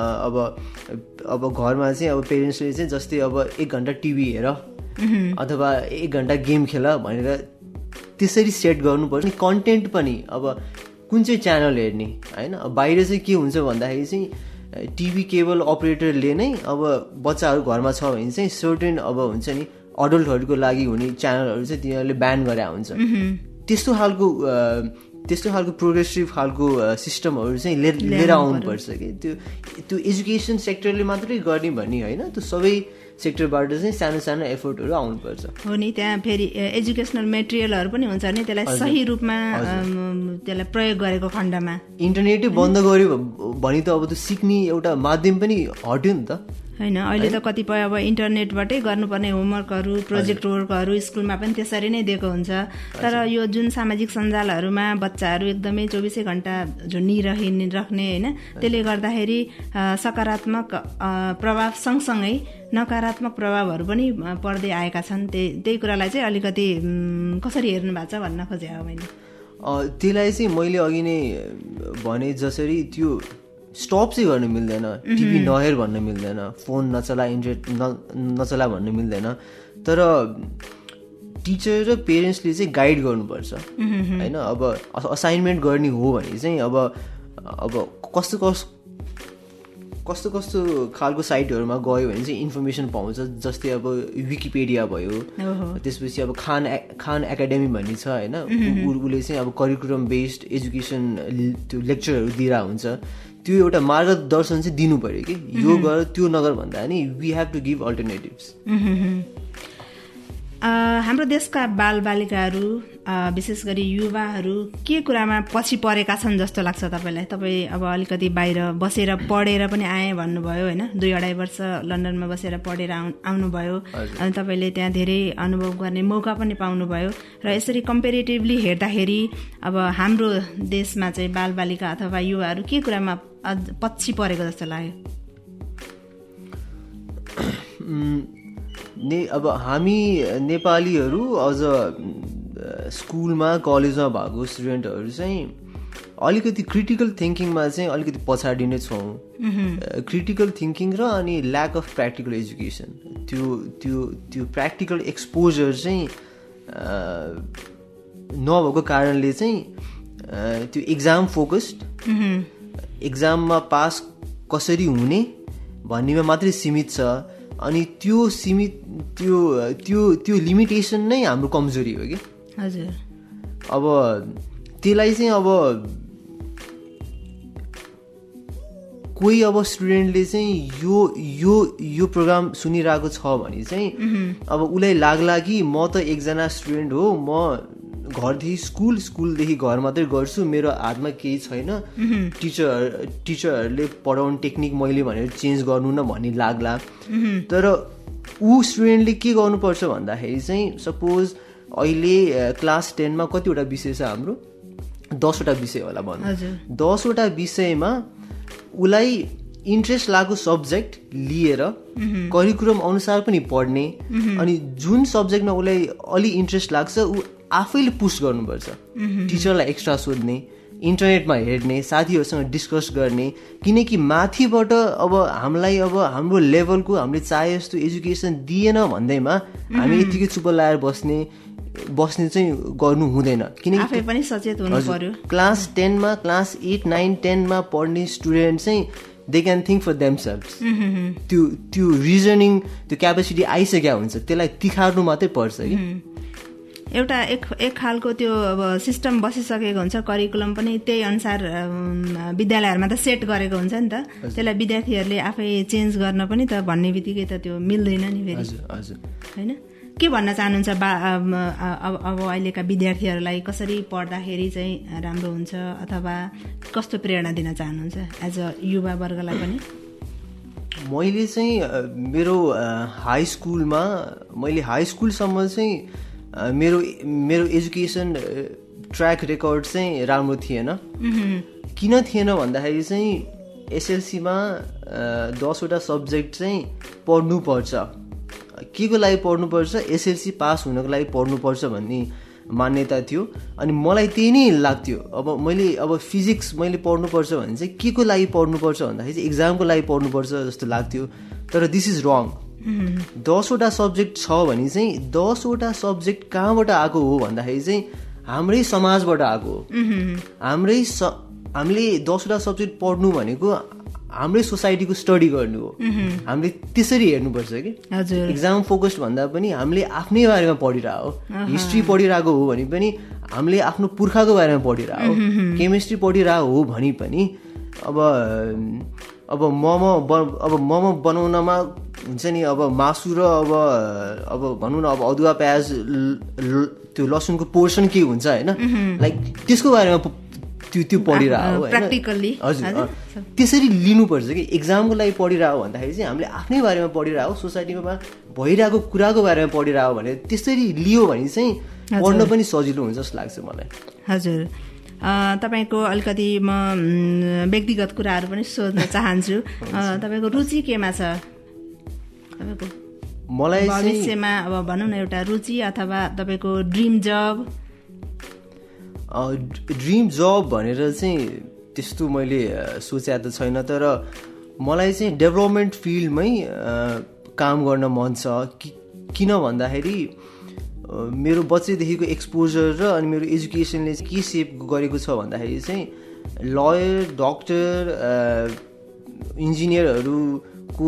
अब घरमा चाहिँ अब पेरेन्ट्सले चाहिँ जस्तै अब 1 घन्टा टिभी हेर अथवा 1 घन्टा गेम खेल भनेर त्यसरी सेट गर्नुपर्छ। कन्टेन्ट पनि अब कुन चाहिँ च्यानल हेर्ने होइन. बाहिर चाहिँ के हुन्छ भन्दाखेरि चाहिँ टिभी केबल अपरेटरले नै अब बच्चाहरू घरमा छ भने चाहिँ सर्टेन अब हुन्छ नि अडल्टहरूको लागि हुने च्यानलहरू चाहिँ तिनीहरूले ब्यान गरे हुन्छ. त्यस्तो खालको प्रोग्रेसिभ खालको सिस्टमहरू चाहिँ लिएर आउनुपर्छ कि त्यो एजुकेसन सेक्टरले मात्रै गर्ने भन्ने होइन, त्यो सबै सेक्टरबाट चाहिँ सानो सानो एफोर्टहरू आउनुपर्छ. हो नि, त्यहाँ फेरि एजुकेसनल मेटेरियलहरू पनि हुन्छ नि, त्यसलाई सही रूपमा त्यसलाई प्रयोग गरेको खण्डमा. इन्टरनेटै बन्द गर्यो भने त अब त्यो सिक्ने एउटा माध्यम पनि हट्यो नि त होइन. अहिले त कतिपय अब इन्टरनेटबाटै गर्नुपर्ने होमवर्कहरू प्रोजेक्ट वर्कहरू स्कुलमा पनि त्यसरी नै दिएको हुन्छ. तर यो जुन सामाजिक सञ्जालहरूमा बच्चाहरू एकदमै 24 घण्टा झुन्डिराख्ने होइन, त्यसले गर्दाखेरि सकारात्मक प्रभाव सँगसँगै नकारात्मक प्रभावहरू पनि पर्दै आएका छन्. त्यही कुरालाई चाहिँ अलिकति कसरी हेर्नु भएको छ भन्न खोजे हो मैले. त्यसलाई चाहिँ मैले अघि नै भने जसरी त्यो स्टप चाहिँ गर्नु मिल्दैन, टिभी नहेर भन्न मिल्दैन, फोन नचला, इन्टरनेट नचला भन्न मिल्दैन. तर टिचर र पेरेन्ट्सले चाहिँ गाइड गर्नुपर्छ होइन. अब असाइनमेन्ट गर्ने हो भने चाहिँ अब कस्तो खालको साइटहरूमा गयो भने चाहिँ इन्फर्मेसन पाउँछ. जस्तै अब विकिपेडिया भयो, त्यसपछि अब खान एकाडेमी भन्ने छ होइन, उसले चाहिँ अब करिकुलम बेस्ड एजुकेसन त्यो लेक्चरहरू दिइरहेको हुन्छ. त्यो एउटा मार्गदर्शन चाहिँ दिनु पऱ्यो कि यो गर त्यो नगर भन्दा नि we have to give alternatives. हाम्रो देशका बालबालिकाहरू विशेष गरी युवाहरू के कुरामा पछि परेका छन् जस्तो लाग्छ तपाईँलाई? तपाईँ अब अलिकति बाहिर बसेर पढेर पनि आएँ भन्नुभयो होइन, 2-2.5 वर्ष लन्डनमा बसेर पढेर आउनुभयो अनि तपाईँले त्यहाँ धेरै अनुभव गर्ने मौका पनि पाउनुभयो. र यसरी कम्पेरिटिभली हेर्दाखेरि अब हाम्रो देशमा चाहिँ बालबालिका अथवा युवाहरू के कुरामा पछि परेको जस्तो लाग्यो? अब हामी नेपालीहरू अझ स्कुलमा कलेजमा भएको स्टुडेन्टहरू चाहिँ अलिकति क्रिटिकल थिङ्किङमा चाहिँ अलिकति पछाडि नै छौँ. क्रिटिकल थिङ्किङ र अनि ल्याक अफ प्र्याक्टिकल एजुकेसन, त्यो प्र्याक्टिकल एक्सपोजर चाहिँ नभएको कारणले चाहिँ त्यो एक्जाम फोकस्ड, एक्जाममा पास कसरी हुने भन्नेमा मात्रै सीमित छ. अनि त्यो लिमिटेसन नै हाम्रो कमजोरी हो कि. हजुर. अब त्यसलाई चाहिँ अब कोही अब स्टुडेन्टले चाहिँ यो प्रोग्राम सुनिरहेको छ भने चाहिँ अब उसलाई लाग्ला कि म त एकजना स्टुडेन्ट हो, म घरदेखि स्कुलदेखि घर मात्रै गर्छु, मेरो हातमा केही छैन, टिचरहरूले पढाउने टेक्निक मैले भनेर चेन्ज गर्नु न भन्ने लाग्ला. तर ऊ स्टुडेन्टले के गर्नुपर्छ भन्दाखेरि चाहिँ सपोज अहिले क्लास 10मा कतिवटा विषय छ हाम्रो? 10वटा विषय होला भनौँ. 10वटा विषयमा उसलाई इन्ट्रेस्ट लागेको सब्जेक्ट लिएर करिकुलम अनुसार पनि पढ्ने, अनि जुन सब्जेक्टमा उसलाई अलि इन्ट्रेस्ट लाग्छ ऊ आफैले पुस गर्नुपर्छ. टिचरलाई एक्स्ट्रा सोध्ने, इन्टरनेटमा हेर्ने, साथीहरूसँग डिस्कस गर्ने. किनकि माथिबाट अब हामीलाई अब हाम्रो लेभलको हामीले चाहे जस्तो एजुकेसन दिएन भन्दैमा हामी यतिकै चुप लाएर बस्ने चाहिँ गर्नु हुँदैन. किनकि आफै पनि सचेत हुनु पर्यो. क्लास 10मा, क्लास 8, 9, 10मा पढ्ने स्टुडेन्ट चाहिँ they can think for themselves. त्यो रिजनिङ त्यो क्यापेसिटी आइसकेको हुन्छ, त्यसलाई तिखार्नु मात्रै पर्छ कि. एउटा एक खालको त्यो अब सिस्टम बसिसकेको हुन्छ, करिकुलम पनि त्यही अनुसार विद्यालयहरूमा त सेट गरेको हुन्छ नि त. त्यसलाई विद्यार्थीहरूले आफै चेन्ज गर्न पनि त भन्ने बित्तिकै त त्यो मिल्दैन नि फेरि होइन. के भन्न चाहनुहुन्छ अब अहिलेका विद्यार्थीहरूलाई कसरी पढ्दाखेरि चाहिँ राम्रो हुन्छ अथवा कस्तो प्रेरणा दिन चाहनुहुन्छ एज अ युवा वर्गलाई पनि? मैले चाहिँ मेरो हाई स्कुलसम्म चाहिँ मेरो एजुकेसन ट्र्याक रेकर्ड चाहिँ राम्रो थिएन. किन थिएन भन्दाखेरि चाहिँ एसएलसीमा 10वटा सब्जेक्ट चाहिँ पढ्नुपर्छ. के को लागि पढ्नुपर्छ? एसएलसी पास हुनको लागि पढ्नुपर्छ भन्ने मान्यता थियो. अनि मलाई त्यही नै लाग्थ्यो. अब फिजिक्स मैले पढ्नुपर्छ भने चाहिँ के को लागि पढ्नुपर्छ भन्दाखेरि चाहिँ एक्जामको लागि पढ्नुपर्छ जस्तो लाग्थ्यो. तर दिस इज रङ. 10वटा सब्जेक्ट छ भने चाहिँ 10वटा सब्जेक्ट कहाँबाट आएको हो भन्दाखेरि चाहिँ हाम्रै समाजबाट आएको हो। हामीले 10वटा सब्जेक्ट पढ्नु भनेको हाम्रै सोसाइटीको स्टडी गर्नु हो। हामीले त्यसरी हेर्नुपर्छ कि एक्जाम फोकस्ड भन्दा पनि हामीले आफ्नै बारेमा पढिरहेको हो। हिस्ट्री पढिरहेको हो भने पनि हामीले आफ्नो पुर्खाको बारेमा पढिरहेको हो। केमिस्ट्री पढिरहेको हो भने पनि अब मोमो बनाउनमा हुन्छ नि, अब मासु र अब भनौँ न अब अदुवा प्याज त्यो लसुनको पोर्सन के हुन्छ होइन, लाइक त्यसको बारेमा त्यो पढिरहेको हो प्र्याक्टिकल्ली। हजुर त्यसरी लिनुपर्छ कि एक्जामको लागि पढिरहेको भन्दाखेरि चाहिँ हामीले आफ्नै बारेमा पढिरहेको, सोसाइटीमा भइरहेको कुराको बारेमा पढिरहेको भने त्यसरी लियो भने चाहिँ पढ्न पनि सजिलो हुन्छ जस्तो लाग्छ मलाई। हजुर तपाईँको अलिकति म व्यक्तिगत कुराहरू पनि सोध्न चाहन्छु। तपाईँको रुचि केमा छ? तपाईँको मलाई भविष्यमा अब भनौँ न एउटा रुचि अथवा तपाईँको ड्रिम जब? ड्रिम जब भनेर चाहिँ त्यस्तो मैले सोचेको त छैन, तर मलाई चाहिँ डेभलपमेन्ट फिल्डमै काम गर्न मन छ। किन भन्दाखेरि मेरो बच्चैदेखिको एक्सपोजर र अनि मेरो एजुकेसनले के सेप गरेको छ भन्दाखेरि चाहिँ लयर, डक्टर, इन्जिनियरहरूको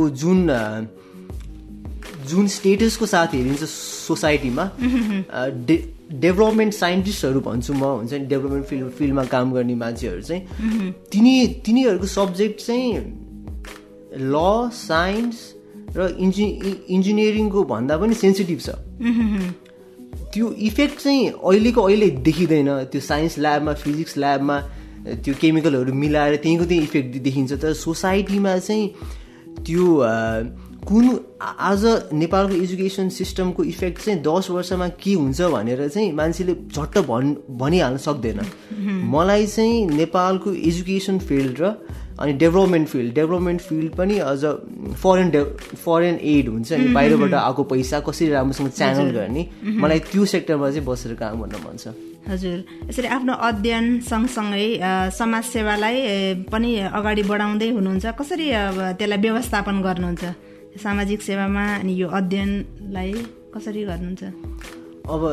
जुन स्टेटसको साथ हेरिन्छ सोसाइटीमा, डेभलपमेन्ट साइन्टिस्टहरू भन्छु म, हुन्छ नि डेभलपमेन्ट फिल्डमा काम गर्ने मान्छेहरू चाहिँ तिनीहरूको सब्जेक्ट चाहिँ ल, साइन्स र इन्जिनियरिङको भन्दा पनि सेन्सिटिभ छ। त्यो इफेक्ट चाहिँ अहिले देखिँदैन। त्यो साइन्स ल्याबमा, फिजिक्स ल्याबमा त्यो केमिकलहरू मिलाएर त्यहीँको त्यही इफेक्ट देखिन्छ, तर सोसाइटीमा चाहिँ त्यो कुन आज नेपालको एजुकेसन सिस्टमको इफेक्ट चाहिँ 10 वर्षमा के हुन्छ भनेर चाहिँ मान्छेले झट्ट भनिहाल्न सक्दैन। मलाई चाहिँ नेपालको एजुकेसन फिल्ड र अनि डेभलपमेन्ट फिल्ड पनि अझ फरेन एड हुन्छ नि, बाहिरबाट आएको पैसा कसरी राम्रोसँग च्यानल गर्ने, मलाई त्यो सेक्टरमा चाहिँ बसेर काम गर्न मन छ। हजुर यसरी आफ्नो अध्ययन सँगसँगै समाजसेवालाई पनि अगाडि बढाउँदै हुनुहुन्छ, कसरी अब त्यसलाई व्यवस्थापन गर्नुहुन्छ सामाजिक सेवामा, अनि यो अध्ययनलाई कसरी गर्नुहुन्छ? अब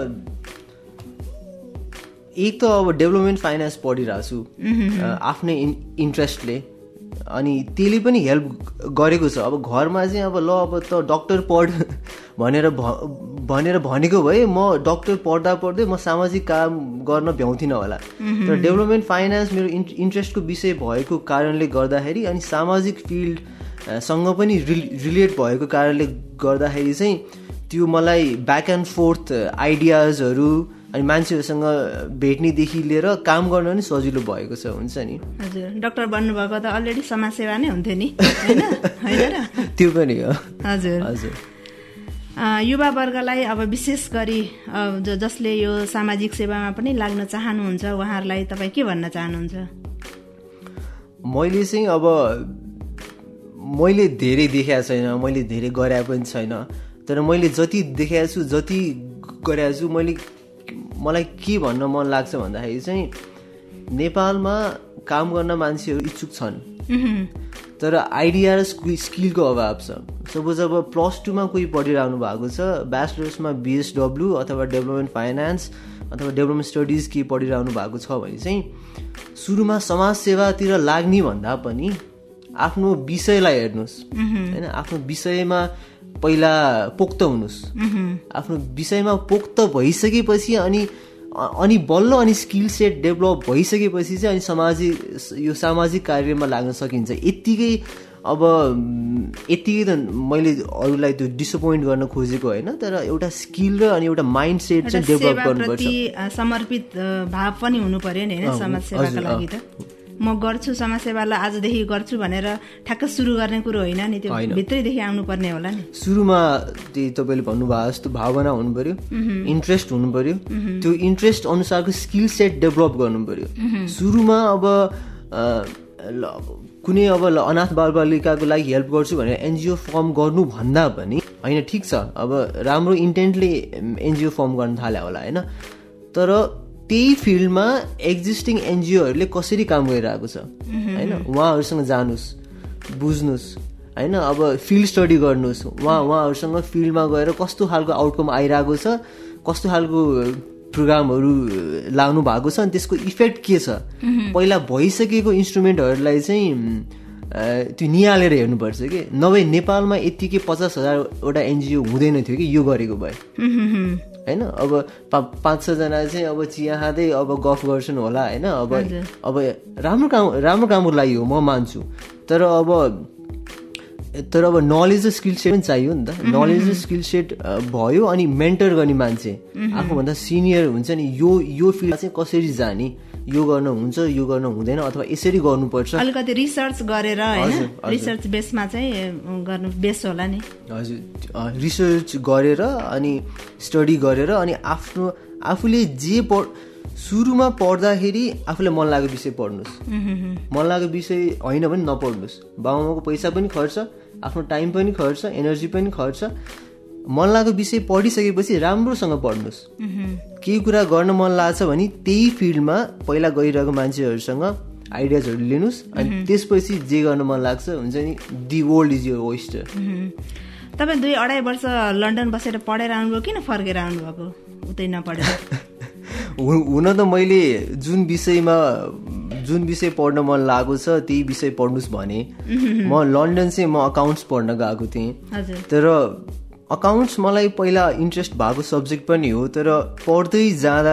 एक त अब डेभलपमेन्ट फाइनेन्स पढिरहेको छु आफ्नै इन्ट्रेस्टले, अनि त्यसले पनि हेल्प गरेको छ। अब घरमा चाहिँ अब ल अब त डक्टर पढ भनेर भनेको भए म डक्टर पढ्दै म सामाजिक काम गर्न भ्याउँथिनँ होला, तर डेभलपमेन्ट फाइनेन्स मेरो इन्ट्रेस्टको विषय भएको कारणले गर्दाखेरि अनि सामाजिक फिल्डसँग पनि रिलेट भएको कारणले गर्दाखेरि चाहिँ त्यो मलाई ब्याक एन्ड फोर्थ आइडियाजहरू अनि मान्छेहरूसँग भेट्नेदेखि लिएर काम गर्न पनि सजिलो भएको छ। हुन्छ नि हजुर डक्टर बन्नुभएको त अलरेडी समाजसेवा नै हुन्थ्यो नि होइन? त्यो पनि हो। हजुर हजुर युवा वर्गलाई अब विशेष गरी जसले यो सामाजिक सेवामा पनि लाग्न चाहनुहुन्छ उहाँहरूलाई तपाईँ के भन्न चाहनुहुन्छ? मैले चाहिँ अब मैले धेरै देखाएको छैन, मैले धेरै गरे पनि छैन, तर मैले जति देखाएको छु जति गरेको छु मलाई के भन्न मन लाग्छ भन्दाखेरि चाहिँ नेपालमा काम गर्न मान्छेहरू इच्छुक छन्, तर आइडिया र स्किलको अभाव छ। सपोज अब +2मा कोही पढिरहनु भएको छ, ब्याचलर्समा BSW अथवा डेभलपमेन्ट फाइनेन्स अथवा डेभलपमेन्ट स्टडिज के पढिरहनु भएको छ भने चाहिँ सुरुमा समाजसेवातिर लाग्ने भन्दा पनि आफ्नो विषयलाई हेर्नुहोस् होइन, आफ्नो विषयमा पहिला पोख्त हुनुहोस्। आफ्नो विषयमा पोख्त भइसकेपछि अनि बल्ल अनि स्किल सेट डेभलप भइसकेपछि चाहिँ अनि सामाजिक कार्यमा लाग्न सकिन्छ। यत्तिकै त मैले अरूलाई त्यो डिसपोइन्ट गर्न खोजेको होइन, तर एउटा स्किल र अनि एउटा माइन्ड सेट चाहिँ डेभलप गर्नुपर्छ। समर्पित भाव पनि हुनु पर्यो नि होइन समाजसेवाको लागि त। म गर्छु समाजसेवालाई आजदेखि गर्छु भनेर ठ्याक्क सुरु गर्ने कुरो होइन नि, त्यो भित्रैदेखि आउनु पर्ने होला नि। सुरुमा त्यही तपाईँले भन्नुभएको जस्तो भावना हुनु पर्यो, इन्ट्रेस्ट हुनु पर्यो, त्यो इन्ट्रेस्ट अनुसारको स्किल सेट डेभलप गर्नु पर्यो। सुरुमा अब कुनै अब अनाथ बालबालिकाको लागि हेल्प गर्छु भनेर एनजिओ फर्म गर्नु भन्दा पनि होइन, ठिक छ अब राम्रो इन्टेन्टले एनजिओ फर्म गर्न थाल्यो होला होइन, तर त्यही फिल्डमा एक्जिस्टिङ एनजिओहरूले कसरी काम गरिरहेको छ होइन, उहाँहरूसँग जानुहोस्, बुझ्नुहोस् होइन, अब फिल्ड स्टडी गर्नुहोस्, उहाँहरूसँग फिल्डमा गएर कस्तो खालको आउटकम आइरहेको छ, कस्तो खालको प्रोग्रामहरू लाउनु भएको छ अनि त्यसको इफेक्ट के छ पहिला भइसकेको इन्स्ट्रुमेन्टहरूलाई चाहिँ त्यो निहालेर हेर्नुपर्छ कि नभए नेपालमा यत्तिकै 50,000वटा एनजिओ हुँदैन थियो कि यो गरेको भए होइन अब 5-6 जना चाहिँ अब चिया खाँदै अब गफ गर्छन् होला होइन अब राम्रो कामको लागि हो म मान्छु तर अब नलेज र स्किल सेट पनि चाहियो नि त नलेज र स्किल सेट भयो अनि मेन्टर गर्ने मान्छे आफूभन्दा सिनियर हुन्छ नि यो फिल्डमा चाहिँ कसरी जाने यो गर्न हुन्छ यो गर्न हुँदैन अथवा यसरी गर्नुपर्छ अलिकति रिसर्च गरेर हैन रिसर्च बेसमा चाहिँ गर्नु बेस होला नि हजुर रिसर्च गरेर अनि स्टडी गरेर अनि आफूले जे सुरुमा पढ्दाखेरि आफूलाई मन लागेको विषय पढ्नुहोस् मन लागेको विषय होइन भने नपढ्नुहोस् बाबुआमाको पैसा पनि खर्च आफ्नो टाइम पनि खर्च एनर्जी पनि खर्च मन लागेको विषय पढिसकेपछि राम्रोसँग पढ्नुहोस् केही कुरा गर्न मन लाग्छ भने त्यही फिल्डमा पहिला गइरहेको मान्छेहरूसँग आइडियाजहरू लिनुहोस् अनि त्यसपछि जे गर्न मन लाग्छ हुन्छ नि the world is your oyster तपाईँ 2-2.5 वर्ष लन्डन बसेर पढेर आउनुभयो किन फर्केर आउनुभएको उतै नपढेर हुन त मैले जुन विषय पढ्न मन लागेको छ त्यही विषय पढ्नुहोस् भने म लन्डन चाहिँ म अकाउन्ट्स पढ्न गएको थिएँ तर अकाउन्ट्स मलाई पहिला इन्ट्रेस्ट भएको सब्जेक्ट पनि हो तर पढ्दै जाँदा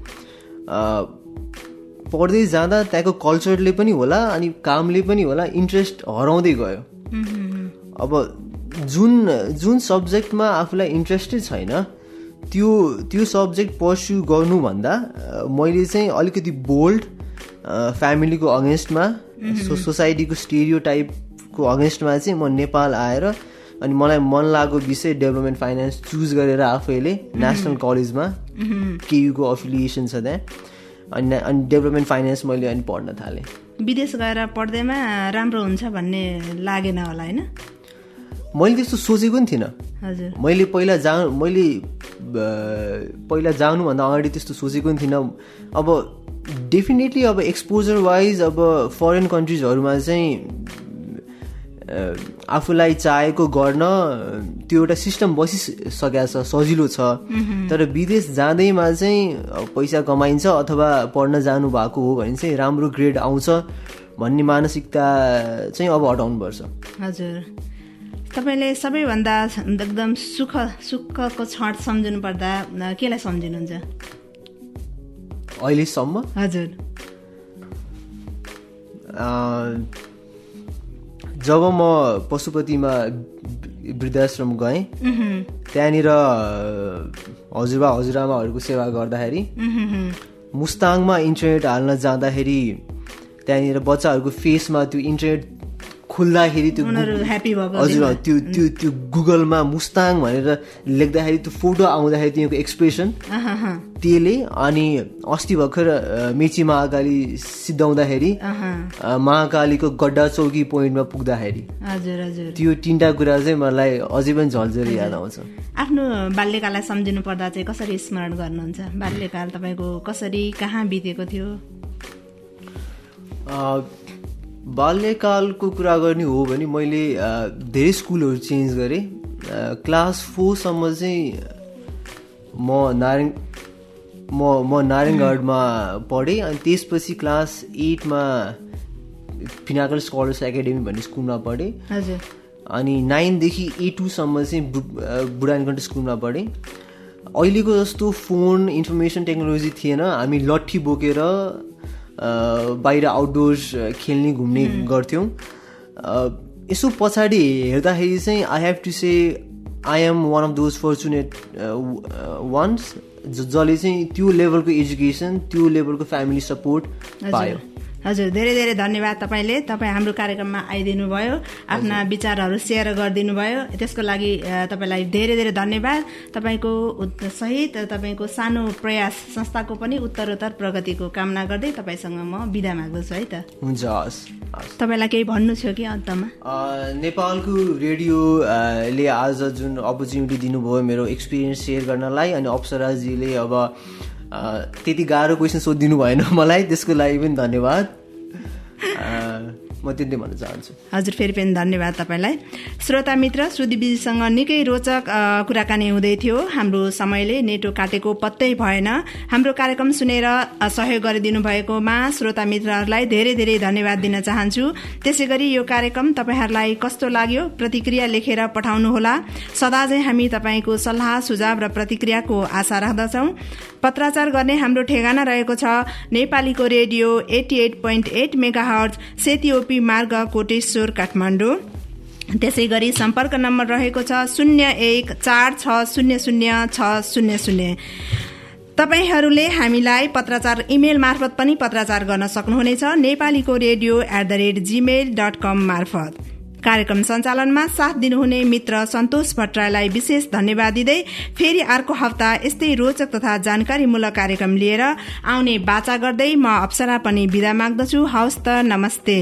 त्यहाँको कल्चरले पनि होला अनि कामले पनि होला इन्ट्रेस्ट हराउँदै गयो अब जुन सब्जेक्टमा आफूलाई इन्ट्रेस्टै छैन त्यो सब्जेक्ट पर्स्यु गर्नुभन्दा मैले चाहिँ अलिकति बोल्ड फ्यामिलीको अगेन्स्टमा सोसाइटीको स्टेरियोटाइपको अगेन्स्टमा चाहिँ म नेपाल आएर अनि मलाई मन लागेको विषय डेभलपमेन्ट फाइनेन्स चुज गरेर आफैले नेसनल कलेजमा केयुको अफिलिएसन छ त्यहाँ अनि डेभलपमेन्ट फाइनेन्स मैले अनि पढ्न थालेँ विदेश गएर पढ्दैमा राम्रो हुन्छ भन्ने लागेन होला होइन मैले त्यस्तो सोचेको पनि थिइनँ मैले पहिला जानुभन्दा अगाडि त्यस्तो सोचेको पनि थिइनँ अब डेफिनेटली अब एक्सपोजर वाइज अब फरेन कन्ट्रिजहरूमा चाहिँ आफूलाई चाहेको गर्न त्यो एउटा सिस्टम बसिसकेको छ सजिलो छ तर विदेश जाँदैमा चाहिँ पैसा कमाइन्छ अथवा पढ्न जानु भएको हो भने चाहिँ राम्रो ग्रेड आउँछ भन्ने मानसिकता चाहिँ अब हटाउनुपर्छ हजुर तपाईले सबैभन्दा एकदम सुखको क्षण सम्झिनु पर्दा केलाई सम्झिनुहुन्छ अहिलेसम्म हजुर जब म पशुपतिमा वृद्धाश्रम गएँ त्यहाँनिर हजुरबा हजुरआमाहरूको सेवा गर्दाखेरि मुस्ताङमा इन्टरनेट हाल्न जाँदाखेरि त्यहाँनिर बच्चाहरूको फेसमा त्यो इन्टरनेट खुल्दाखेरि त्यो हजुर त्यो गुगलमा मुस्ताङ भनेर लेख्दाखेरि त्यो फोटो आउँदाखेरि तिनीहरूको एक्सप्रेसन त्यसले अनि अस्ति भर्खर मेची महाकाली सिद्धाउँदाखेरि महाकालीको गड्डा चौकी पोइन्टमा पुग्दाखेरि त्यो 3टा कुरा चाहिँ मलाई अझै पनि झल्झली याद आउँछ आफ्नो बाल्यकाललाई सम्झिनु पर्दा चाहिँ कसरी स्मरण गर्नुहुन्छ बाल्यकाल तपाईँको कसरी कहाँ बितेको थियो बाल्यकालको कुरा गर्ने हो भने मैले धेरै स्कुलहरू चेन्ज गरेँ क्लास 4 सम्म चाहिँ म नारायणगढमा पढेँ अनि त्यसपछि क्लास 8 मा पिनाकल स्कलर्स एकाडेमी भन्ने स्कुलमा पढेँ अनि 9 देखि A2 सम्म चाहिँ बुढानीकण्ठ स्कुलमा पढेँ अहिलेको जस्तो फोन इन्फर्मेसन टेक्नोलोजी थिएन हामी लट्ठी बोकेर बाहिर आउटडोर्स खेल्ने घुम्ने गर्थ्यौँ यसो पछाडि हेर्दाखेरि चाहिँ I have to say I am one of those fortunate ones जसले चाहिँ त्यो लेभलको एजुकेसन त्यो लेभलको फ्यामिली सपोर्ट पायो हजुर धेरै धेरै धन्यवाद तपाईँ हाम्रो कार्यक्रममा आइदिनु भयो आफ्ना विचारहरू सेयर गरिदिनु भयो त्यसको लागि तपाईँलाई धेरै धेरै धन्यवाद तपाईँको सहित तपाईँको सानो प्रयास संस्थाको पनि उत्तरोत्तर प्रगतिको कामना गर्दै तपाईँसँग म बिदा माग्दछु है त हुन्छ हस् तपाईँलाई केही भन्नु थियो कि अन्तमा नेपालको रेडियोले आज जुन अपर्च्युनिटी दिनुभयो मेरो एक्सपिरियन्स सेयर गर्नलाई अनि अप्सराजीले अब त्यति गाह्रो क्वेसन सोधिदिनु भएन मलाई त्यसको लागि पनि धन्यवाद म त्यति भन्न चाहन्छु। हजुर, फेरि पनि धन्यवाद तपाईँलाई। श्रोता मित्र, श्रुतिविजीसँग निकै रोचक कुराकानी हुँदै थियो। हाम्रो समयले नेटो काटेको पत्तै भएन। हाम्रो कार्यक्रम सुनेर सहयोग गरिदिनु भएकोमा श्रोता मित्रहरूलाई धेरै धेरै धन्यवाद दिन चाहन्छु। त्यसै गरी यो कार्यक्रम तपाईँहरूलाई कस्तो लाग्यो प्रतिक्रिया लेखेर पठाउनुहोला। सदा चाहिँ हामी तपाईँको सल्लाह सुझाव र प्रतिक्रियाको आशा राख्दछौँ। पत्राचार गर्ने हाम्रो ठेगाना रहेको छ नेपालीको रेडियो 88.8 मेगाहर्ज, सेतीओपी मार्ग, कोटेश्वर, काठमाडौँ। त्यसै गरी सम्पर्क नम्बर रहेको छ 0146000600। तपाईहरूले हामीलाई पत्राचार इमेल मार्फत पनि पत्राचार गर्न सक्नुहुनेछ, नेपालीको रेडियो @gmail.com मार्फत। कार्यक्रम सञ्चालनमा साथ दिनुहुने मित्र सन्तोष भट्टराईलाई विशेष धन्यवाद दिँदै फेरि अर्को हप्ता यस्तै रोचक तथा जानकारीमूलक कार्यक्रम लिएर आउने बाचा गर्दै म अप्सरा पनि बिदा माग्दछु। हवस् त, नमस्ते।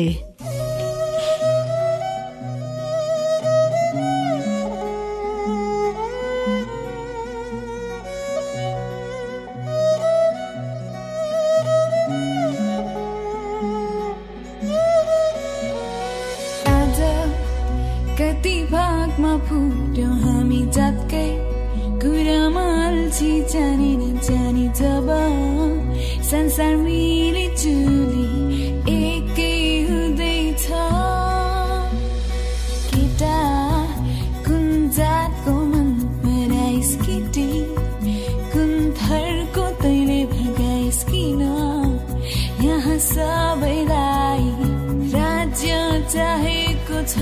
फुट्यो हामी जातकै कुरामा अल्छी जानी नजानी जब संसार मिली जुली एकै हुँदैछ। केटा कुन जातको मन पराइस् केटी, कुन थरको तैले भगाइस् किन, यहाँ सबैलाई राज्य चाहेको छ।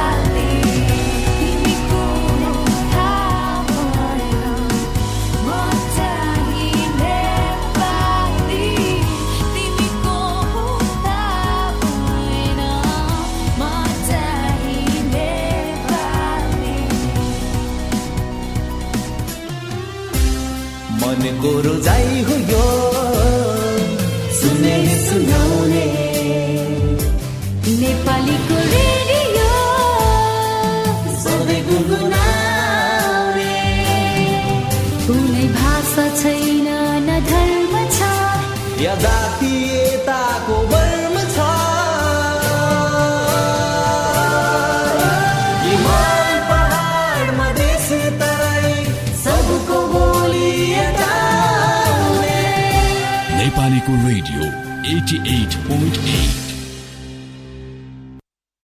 more मनको रोजाइ हो यो सुने सुनाउने नेपालीको रेडियो सधैँ गुनगुनाउने कुनै भाषा छैन न धर्म छ या जातीयताको वर्म छ हिमाल पहाड मधेस तराई सबको बोली एउटा नेपालीको रेडियो 88.8